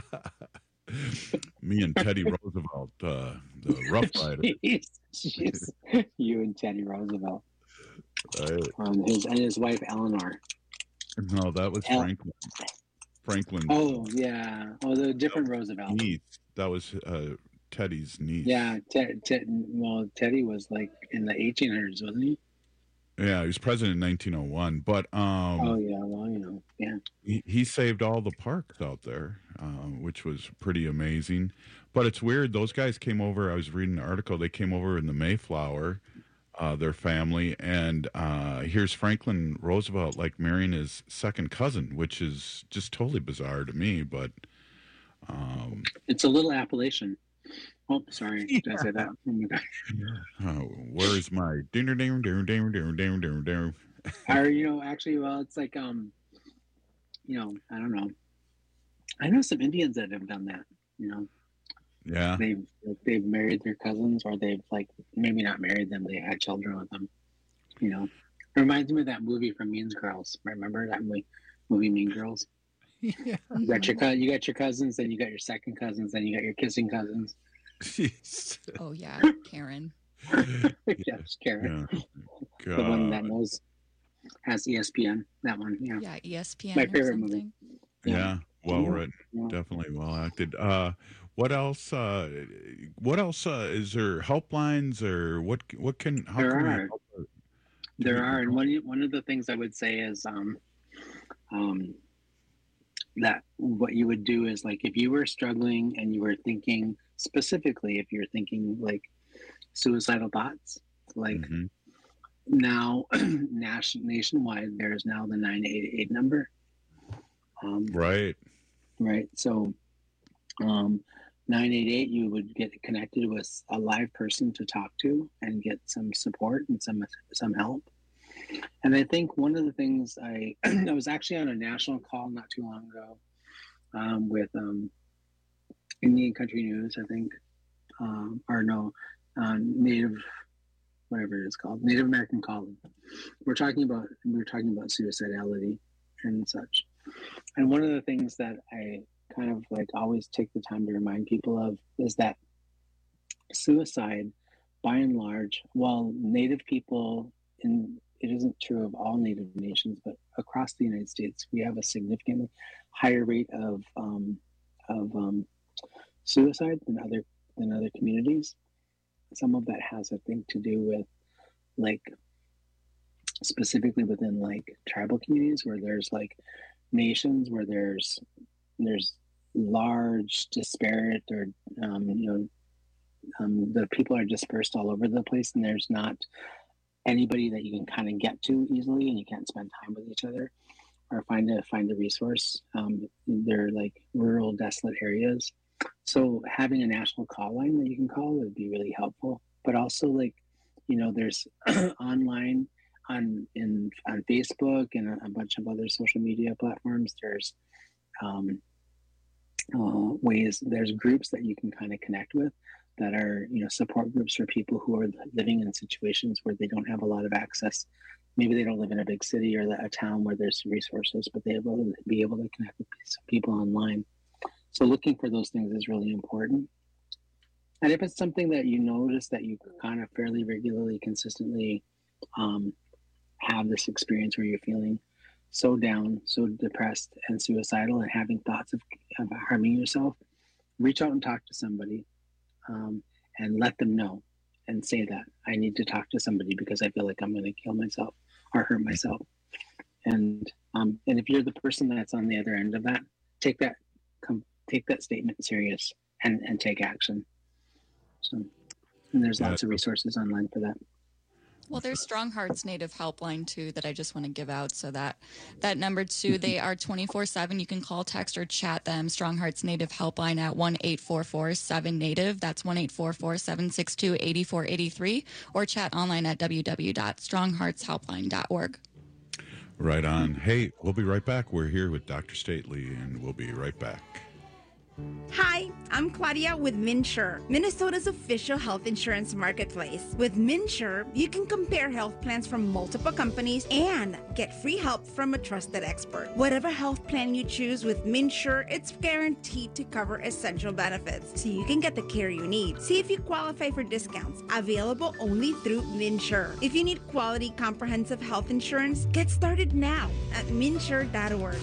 Me and Teddy Roosevelt, uh, the Rough Rider. Jeez, jeez. You and Teddy Roosevelt, Uh, um, his and his wife Eleanor. no, that was El- Franklin. Franklin. Oh yeah, oh the different Roosevelt. niece. That was uh, Teddy's niece. Yeah, Ted, Ted. Well, Teddy was like in the eighteen hundreds, wasn't he? Yeah, he was president in nineteen oh one. But um, Oh yeah, well you know, yeah. he, he saved all the parks out there, uh, which was pretty amazing. But it's weird. Those guys came over. I was reading an article. They came over in the Mayflower, uh, their family. And uh, here's Franklin Roosevelt like marrying his second cousin, which is just totally bizarre to me. But um, It's a little Appalachian. Oh, sorry, did I say that? Oh my God. oh, where's my ding ding ding ding ding ding ding ding ding? Or you know, actually, well, it's like um, you know, I don't know. I know some Indians that have done that. You know, Yeah. they've they've married their cousins, or they've like maybe not married them. They had children with them. You know, it reminds me of that movie from Mean Girls. Remember that movie, movie Mean Girls? Yeah. You got your cou- you got your cousins, then you got your second cousins, then you got your kissing cousins. Jeez. Oh yeah, Karen. Yes, Karen, Yeah. the one that God. knows has E S P N. That one, yeah. Yeah, E S P N. My or favorite something. movie. Yeah, well Yeah. written, Yeah. definitely well acted. Uh, what else? Uh, what else? Uh, is there helplines or what? What can? How There can we are. help? uh, There do- are, and one one of the things I would say is um, um, that what you would do is like if you were struggling and you were thinking specifically, if you're thinking like suicidal thoughts, like Mhm. now nation nationwide, there's now the nine eight eight number. Um, Right. right? So, um, nine eight eight, you would get connected with a live person to talk to and get some support and some some help. And I think one of the things I I was actually on a national call not too long ago um, with um, Indian Country News, I think, um, or no, um, Native, whatever it is called, Native American Calling. We're talking about we were talking about suicidality and such. And one of the things that I kind of like always take the time to remind people of is that suicide, by and large, while Native people in it isn't true of all Native nations, but across the United States, we have a significantly higher rate of um, of um, suicide than other than other communities. Some of that has, I think, to do with like specifically within like tribal communities where there's like nations where there's there's large disparate or um, you know um, the people are dispersed all over the place, and there's not anybody that you can kind of get to easily, and you can't spend time with each other or find a find a resource. Um, they're like rural, desolate areas. So having a national call line that you can call would be really helpful. But also, like, you know, there's online on in on Facebook and a, a bunch of other social media platforms. There's um, uh, ways. There's groups that you can kind of connect with that are, you know, support groups for people who are living in situations where they don't have a lot of access. Maybe they don't live in a big city or the, a town where there's resources, but they will be able to connect with people online. So looking for those things is really important. And if it's something that you notice that you kind of fairly regularly, consistently um, have this experience where you're feeling so down, so depressed and suicidal and having thoughts of, of harming yourself, reach out and talk to somebody. Um, and let them know and say that I need to talk to somebody because I feel like I'm going to kill myself or hurt myself. And um, and if you're the person that's on the other end of that, take that come take that statement serious and, and take action. So, and there's lots of resources online for that. Well, there's Strong Hearts Native Helpline, too, that I just want to give out. So that that number, too, they are twenty-four seven. You can call, text, or chat them. Strong Hearts Native Helpline at one eight four four seven native. That's one eight four four seven six two eight four eight three. Or chat online at w w w dot strong hearts helpline dot org. Right on. Hey, we'll be right back. We're here with Doctor Stately, and we'll be right back. Hi, I'm Claudia with MinSure, Minnesota's official health insurance marketplace. With MinSure, you can compare health plans from multiple companies and get free help from a trusted expert. Whatever health plan you choose with MinSure, it's guaranteed to cover essential benefits, so you can get the care you need. See if you qualify for discounts, available only through MinSure. If you need quality, comprehensive health insurance, get started now at minsure dot org.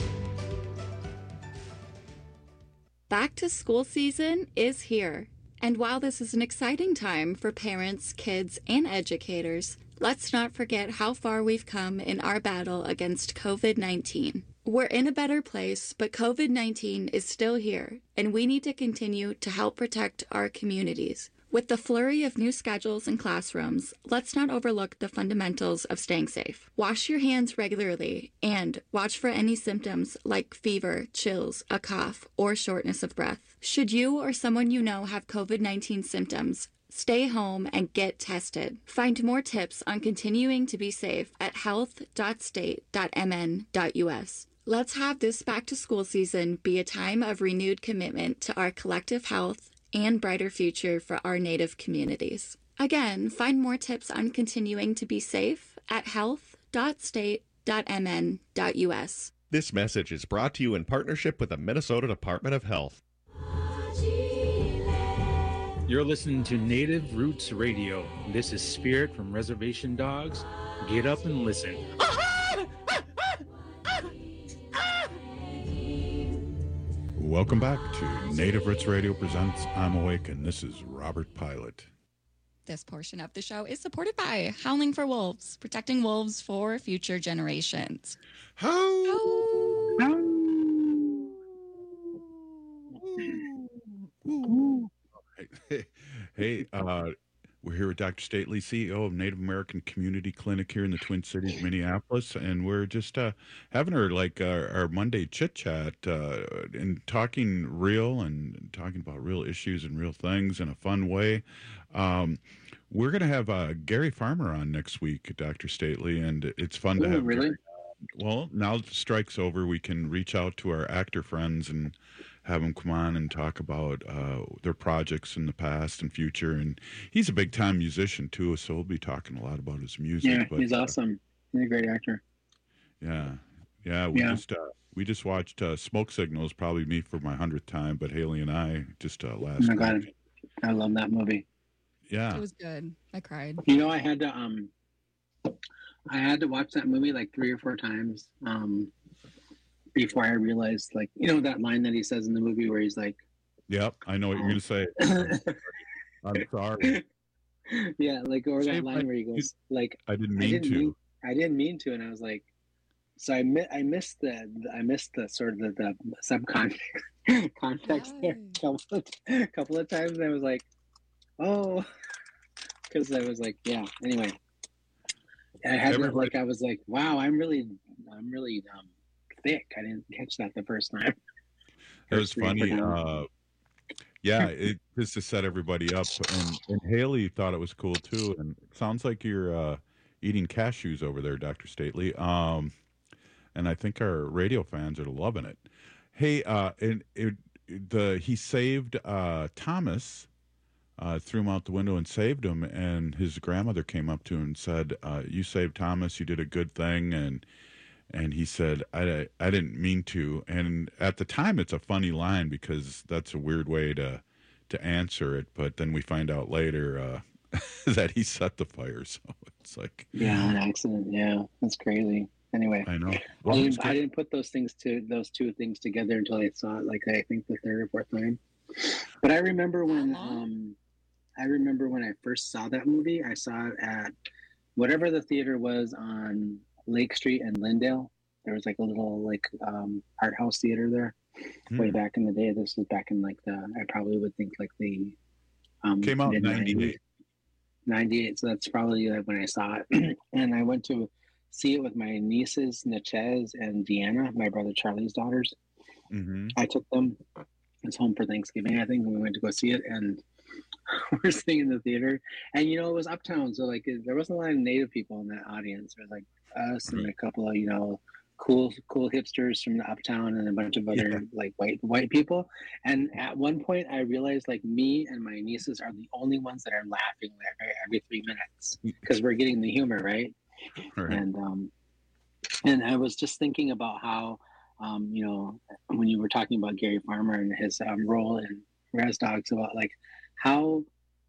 Back to school season is here. And while this is an exciting time for parents, kids, and educators, let's not forget how far we've come in our battle against covid nineteen. We're in a better place, but covid nineteen is still here, and we need to continue to help protect our communities. With the flurry of new schedules and classrooms, let's not overlook the fundamentals of staying safe. Wash your hands regularly and watch for any symptoms like fever, chills, a cough, or shortness of breath. Should you or someone you know have covid nineteen symptoms, stay home and get tested. Find more tips on continuing to be safe at health dot state dot m n dot u s. Let's have this back-to-school season be a time of renewed commitment to our collective health and brighter future for our Native communities. Again, find more tips on continuing to be safe at health dot state dot m n dot u s. This message is brought to you in partnership with the Minnesota Department of Health. You're listening to Native Roots Radio. This is Spirit from Reservation Dogs. Get up and listen. Welcome back to Native Roots Radio presents I'm Awake, and this is Robert Pilot. This portion of the show is supported by Howling for Wolves, protecting wolves for future generations. How? Hey, hey, uh, we're here with Doctor Stately, C E O of Native American Community Clinic here in the Twin Cities, Minneapolis, and we're just uh, having our like our, our Monday chit chat uh, and talking real and talking about real issues and real things in a fun way. Um, we're going to have uh, Gary Farmer on next week, Doctor Stately, and it's fun Ooh, to have. really? Gary. Well, now that the strike's over, we can reach out to our actor friends and have them come on and talk about uh, their projects in the past and future. And he's a big time musician too, so we'll be talking a lot about his music. Yeah, but, he's awesome. He's a great actor. Yeah, yeah. We Yeah. just uh, we just watched uh, Smoke Signals, probably me for my hundredth time, but Haley and I just uh, last. Oh my God, week. I love that movie. Yeah, It was good. I cried. You know, I had to um, I had to watch that movie like three or four times um, before I realized, like, you know, that line that he says in the movie where he's like, Yep, I know what you're going to say. I'm sorry. yeah, like, or that Same line thing. where he goes, like, I didn't mean to. Mean, I didn't mean to, and I was like, so I mi- I missed the I missed the sort of the, the subcontext context there a couple of, a couple of times. And I was like, oh, because I was like, yeah. Anyway, I had to, like I was like, wow, I'm really I'm really um, thick. I didn't catch that the first time. It was funny. Uh, yeah, it just to set everybody up, and, and Haley thought it was cool too. And it sounds like you're uh, eating cashews over there, Doctor Stately. Um, and I think our radio fans are loving it. Hey, uh, and it, the he saved uh, Thomas, uh, threw him out the window and saved him. And his grandmother came up to him and said, uh, "You saved Thomas. You did a good thing." And and he said, "I I didn't mean to." And at the time, it's a funny line because that's a weird way to to answer it. But then we find out later uh, that he set the fire. So it's like, yeah, an accident. Yeah, that's crazy. Anyway, I know. Well, I, didn't, I didn't put those things to those two things together until I saw it, like I think the third or fourth time. But I remember when um, I remember when I first saw that movie. I saw it at whatever the theater was on Lake Street and Lindale. There was like a little like um, art house theater there hmm. way back in the day. This was back in like the I probably would think like the um, came out in ninety-eight. ninety-eight. So that's probably like when I saw it, and I went to see it with my nieces, Natchez and Deanna, my brother Charlie's daughters. Mm-hmm. I took them. I was home for Thanksgiving, I think, and we went to go see it. And we're sitting in the theater, and you know, it was uptown, so like it, there wasn't a lot of Native people in that audience. There was like us and a couple of you know cool, cool hipsters from the uptown, and a bunch of other yeah. like white white people. And at one point, I realized like me and my nieces are the only ones that are laughing like every three minutes because we're getting the humor, right? Right. And um, and I was just thinking about how, um, you know, when you were talking about Gary Farmer and his um, role in Res Dogs, about like how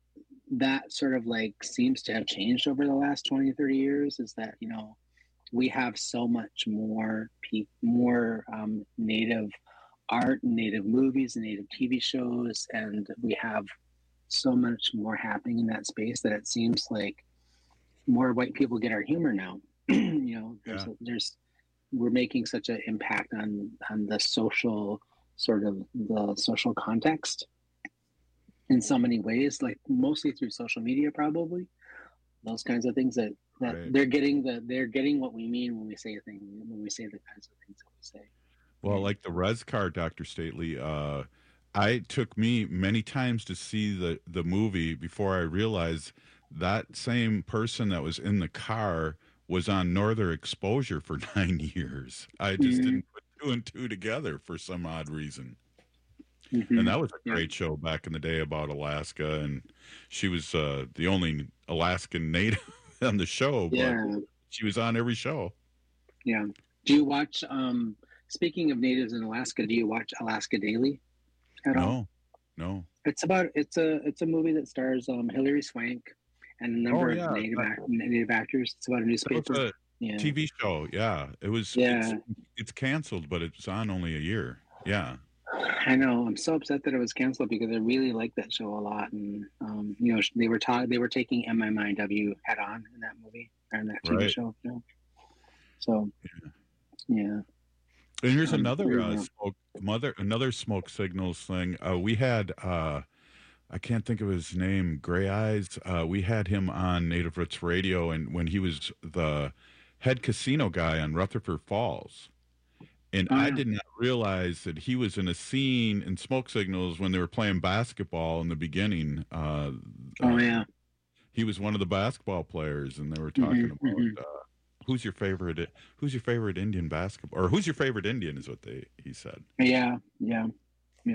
that sort of like seems to have changed over the last twenty, thirty years is that, you know, we have so much more, pe- more um, Native art, Native movies, and Native T V shows, and we have so much more happening in that space that it seems like more white people get our humor now. you know, there's, yeah. there's, we're making such an impact on, on the social sort of the social context in so many ways, like mostly through social media, probably those kinds of things that, that right. they're getting the, they're getting what we mean when we say a thing, when we say the kinds of things that we say. Well, yeah. Like the Res car, Doctor Stately, uh, I took me many times to see the, the movie before I realized that same person that was in the car was on Northern Exposure for nine years. I just mm-hmm. didn't put two and two together for some odd reason. Mm-hmm. And that was a great yeah. show back in the day about Alaska. And she was uh, the only Alaskan native on the show, but yeah. she was on every show. Yeah. Do you watch, um, speaking of natives in Alaska, do you watch Alaska Daily at no, all? No, no. It's about, it's a, it's a movie that stars um, Hilary Swank and a number oh, yeah. of native, act, native actors. It's about a newspaper. A yeah. T V show, yeah. It was. Yeah. It's, it's canceled, but it's on only a year. Yeah. I know. I'm so upset that it was canceled because I really liked that show a lot, and um, you know, they were ta- they were taking M M I W head on in that movie or in that T V right. show. You know? So, yeah. yeah. And here's um, another uh, smoke, mother, another smoke signals thing. Uh, we had. Uh, I can't think of his name, Gray Eyes. Uh, we had him on Native Roots Radio, and when he was the head casino guy on Rutherford Falls. And oh, yeah. I did not realize that he was in a scene in Smoke Signals when they were playing basketball in the beginning. Uh, oh, yeah. He was one of the basketball players, and they were talking mm-hmm, about mm-hmm. uh, who's your favorite who's your favorite Indian basketball, or who's your favorite Indian is what they he said. Yeah, yeah, yeah.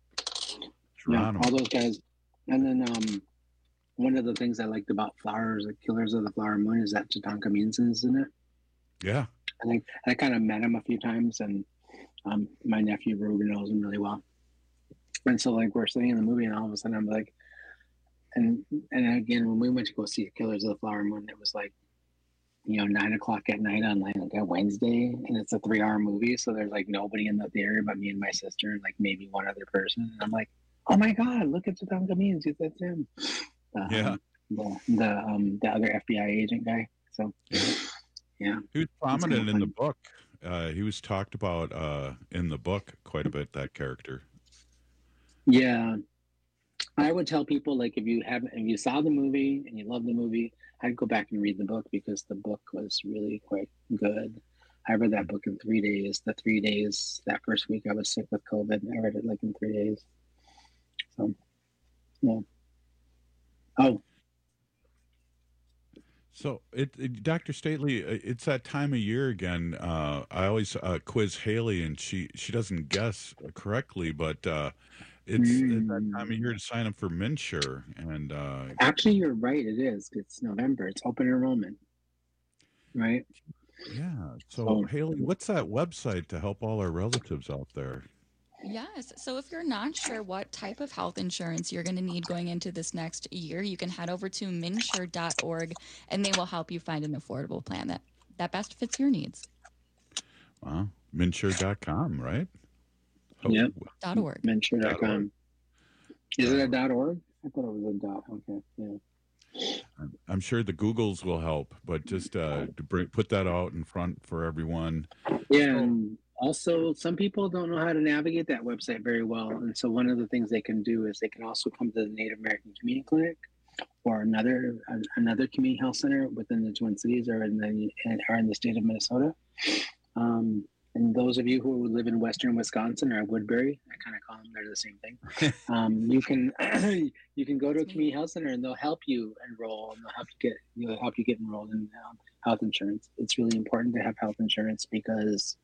Yeah, all those guys. And then um, one of the things I liked about Flowers, like Killers of the Flower Moon, is that Tatanka Meanson's in it. Yeah. I think I kind of met him a few times, and um, my nephew Ruben knows him really well. And so, like, we're sitting in the movie, and all of a sudden, I'm like, and and again, when we went to go see Killers of the Flower Moon, it was like you know, nine o'clock at night on like a Wednesday, and it's a three-hour movie, so there's like nobody in the theater but me and my sister, and like maybe one other person. And I'm like, oh my god, look at Tatanka Means, that's him. Uh, Yeah. The the um the other F B I agent guy. So yeah, He was prominent kinda in the fun. book. Uh, he was talked about uh, in the book quite a bit, that character. Yeah, I would tell people, like, if you haven't, if you saw the movie and you love the movie, I'd go back and read the book, because the book was really quite good. I read that book in three days. The three days that first week I was sick with COVID, I read it like in three days. So, yeah. Oh, So, it, it Doctor Stately, uh, it's that time of year again. Uh, I always uh, quiz Haley, and she she doesn't guess correctly, but uh, it's, it's that time of year to sign up for MNsure, and uh, actually, you're right. It is. It's November. It's open enrollment, right? yeah. So, So- Haley, what's that website to help all our relatives out there? Yes. So if you're not sure what type of health insurance you're going to need going into this next year, you can head over to minsure dot org, and they will help you find an affordable plan that, that best fits your needs. Wow, minsure dot com, right? Oh, Yep. Dot .org. minsure dot com. Is it a dot .org? I thought it was a dot. Okay. Yeah. I'm, I'm sure the Googles will help, but just uh, to bring, put that out in front for everyone. Yeah, and also some people don't know how to navigate that website very well, and so one of the things they can do is they can also come to the Native American Community Clinic or another another community health center within the Twin Cities or in the or in the state of Minnesota. Um, and those of you who live in Western Wisconsin or Woodbury, I kind of call them, they're the same thing. Um, you can you can go to a community health center and they'll help you enroll, and they'll help you get they'll help you get enrolled in um, health insurance. It's really important to have health insurance because,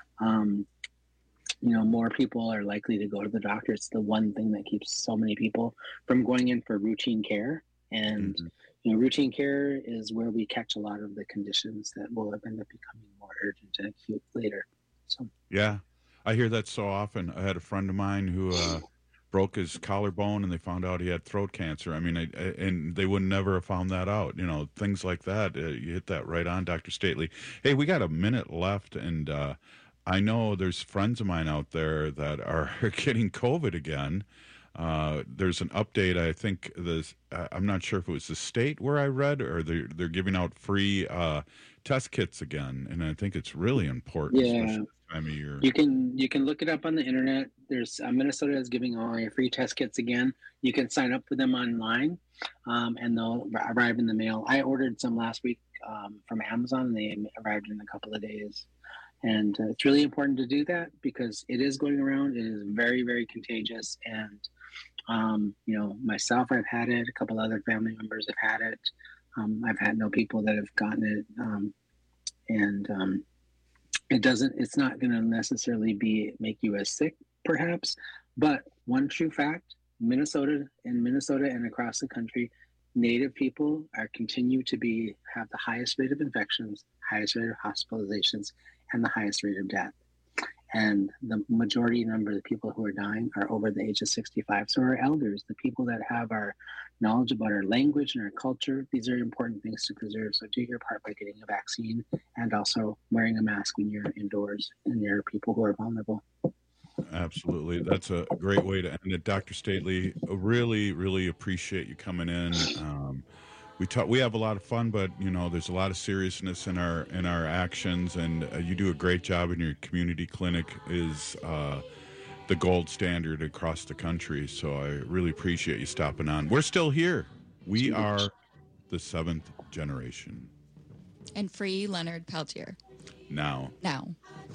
um, you know, more people are likely to go to the doctor. It's the one thing that keeps so many people from going in for routine care. And Mm-hmm. you know, routine care is where we catch a lot of the conditions that will end up becoming more urgent and acute later. So Yeah, I hear that so often. I had a friend of mine who uh, broke his collarbone, and they found out he had throat cancer. I mean, I, I, and they would never have found that out. You know, things like that. Uh, you hit that right on, Doctor Stately. Hey, we got a minute left, and uh, I know there's friends of mine out there that are getting COVID again. Uh, there's an update. I think this. Uh, I'm not sure if it was the state where I read, or they're they're giving out free uh, test kits again, and I think it's really important, Yeah. especially this time of year. you can you can look it up on the internet. There's uh, Minnesota is giving away free test kits again. You can sign up for them online, um, and they'll arrive in the mail. I ordered some last week um, from Amazon, and they arrived in a couple of days. And uh, it's really important to do that because it is going around. It is very, very contagious. And, um, you know, myself, I've had it. A couple other family members have had it. Um, I've had no people that have gotten it. Um, and um, it doesn't, it's not going to necessarily be make you as sick, perhaps. But one true fact, Minnesota, in Minnesota and across the country, Native people are continue to be have the highest rate of infections, highest rate of hospitalizations, and the highest rate of death. And the majority number of the people who are dying are over the age of sixty-five. So our elders, the people that have our knowledge about our language and our culture, these are important things to preserve. So do your part by getting a vaccine and also wearing a mask when you're indoors and there are people who are vulnerable. Absolutely. That's a great way to end it. Doctor Stately, really, really appreciate you coming in. Um, we talk, we have a lot of fun, but you know, there's a lot of seriousness in our, in our actions, and uh, you do a great job, and your community clinic is, uh, the gold standard across the country. So I really appreciate you stopping on. We're still here. We are the seventh generation. And free Leonard Peltier. Now. Now.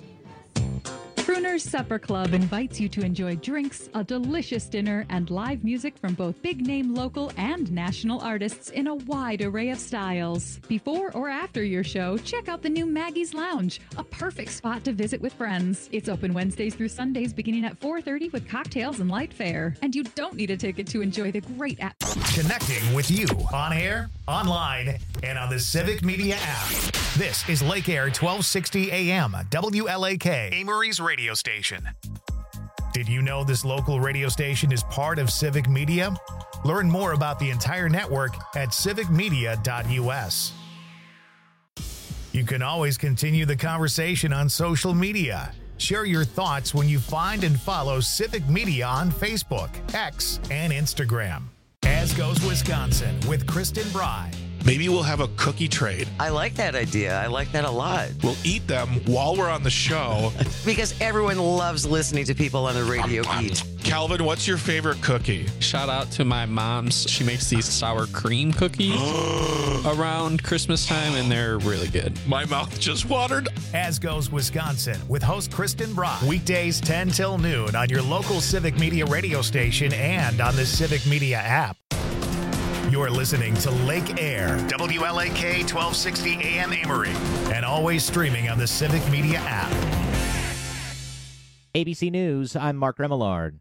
Crooner's Supper Club invites you to enjoy drinks, a delicious dinner, and live music from both big-name local and national artists in a wide array of styles. Before or after your show, check out the new Maggie's Lounge, a perfect spot to visit with friends. It's open Wednesdays through Sundays beginning at four thirty with cocktails and light fare. And you don't need a ticket to enjoy the great atmosphere. Connecting with you on air, online, and on the Civic Media app. This is Lake Air twelve sixty A M, W L A K, Amory's radio station. Did you know this local radio station is part of Civic Media? Learn more about the entire network at civic media dot U S. You can always continue the conversation on social media. Share your thoughts when you find and follow Civic Media on Facebook, X, and Instagram. As Goes Wisconsin with Kristen Bry. Maybe we'll have a cookie trade. I like that idea. I like that a lot. We'll eat them while we're on the show. Because everyone loves listening to people on the radio eat. Calvin, what's your favorite cookie? Shout out to my mom's. She makes these sour cream cookies around Christmas time, and they're really good. My mouth just watered. As Goes Wisconsin with host Kristen Brock. Weekdays ten till noon on your local Civic Media radio station and on the Civic Media app. You're listening to Lake Air, W L A K twelve sixty A M Amory, and always streaming on the Civic Media app. A B C News, I'm Mark Remillard.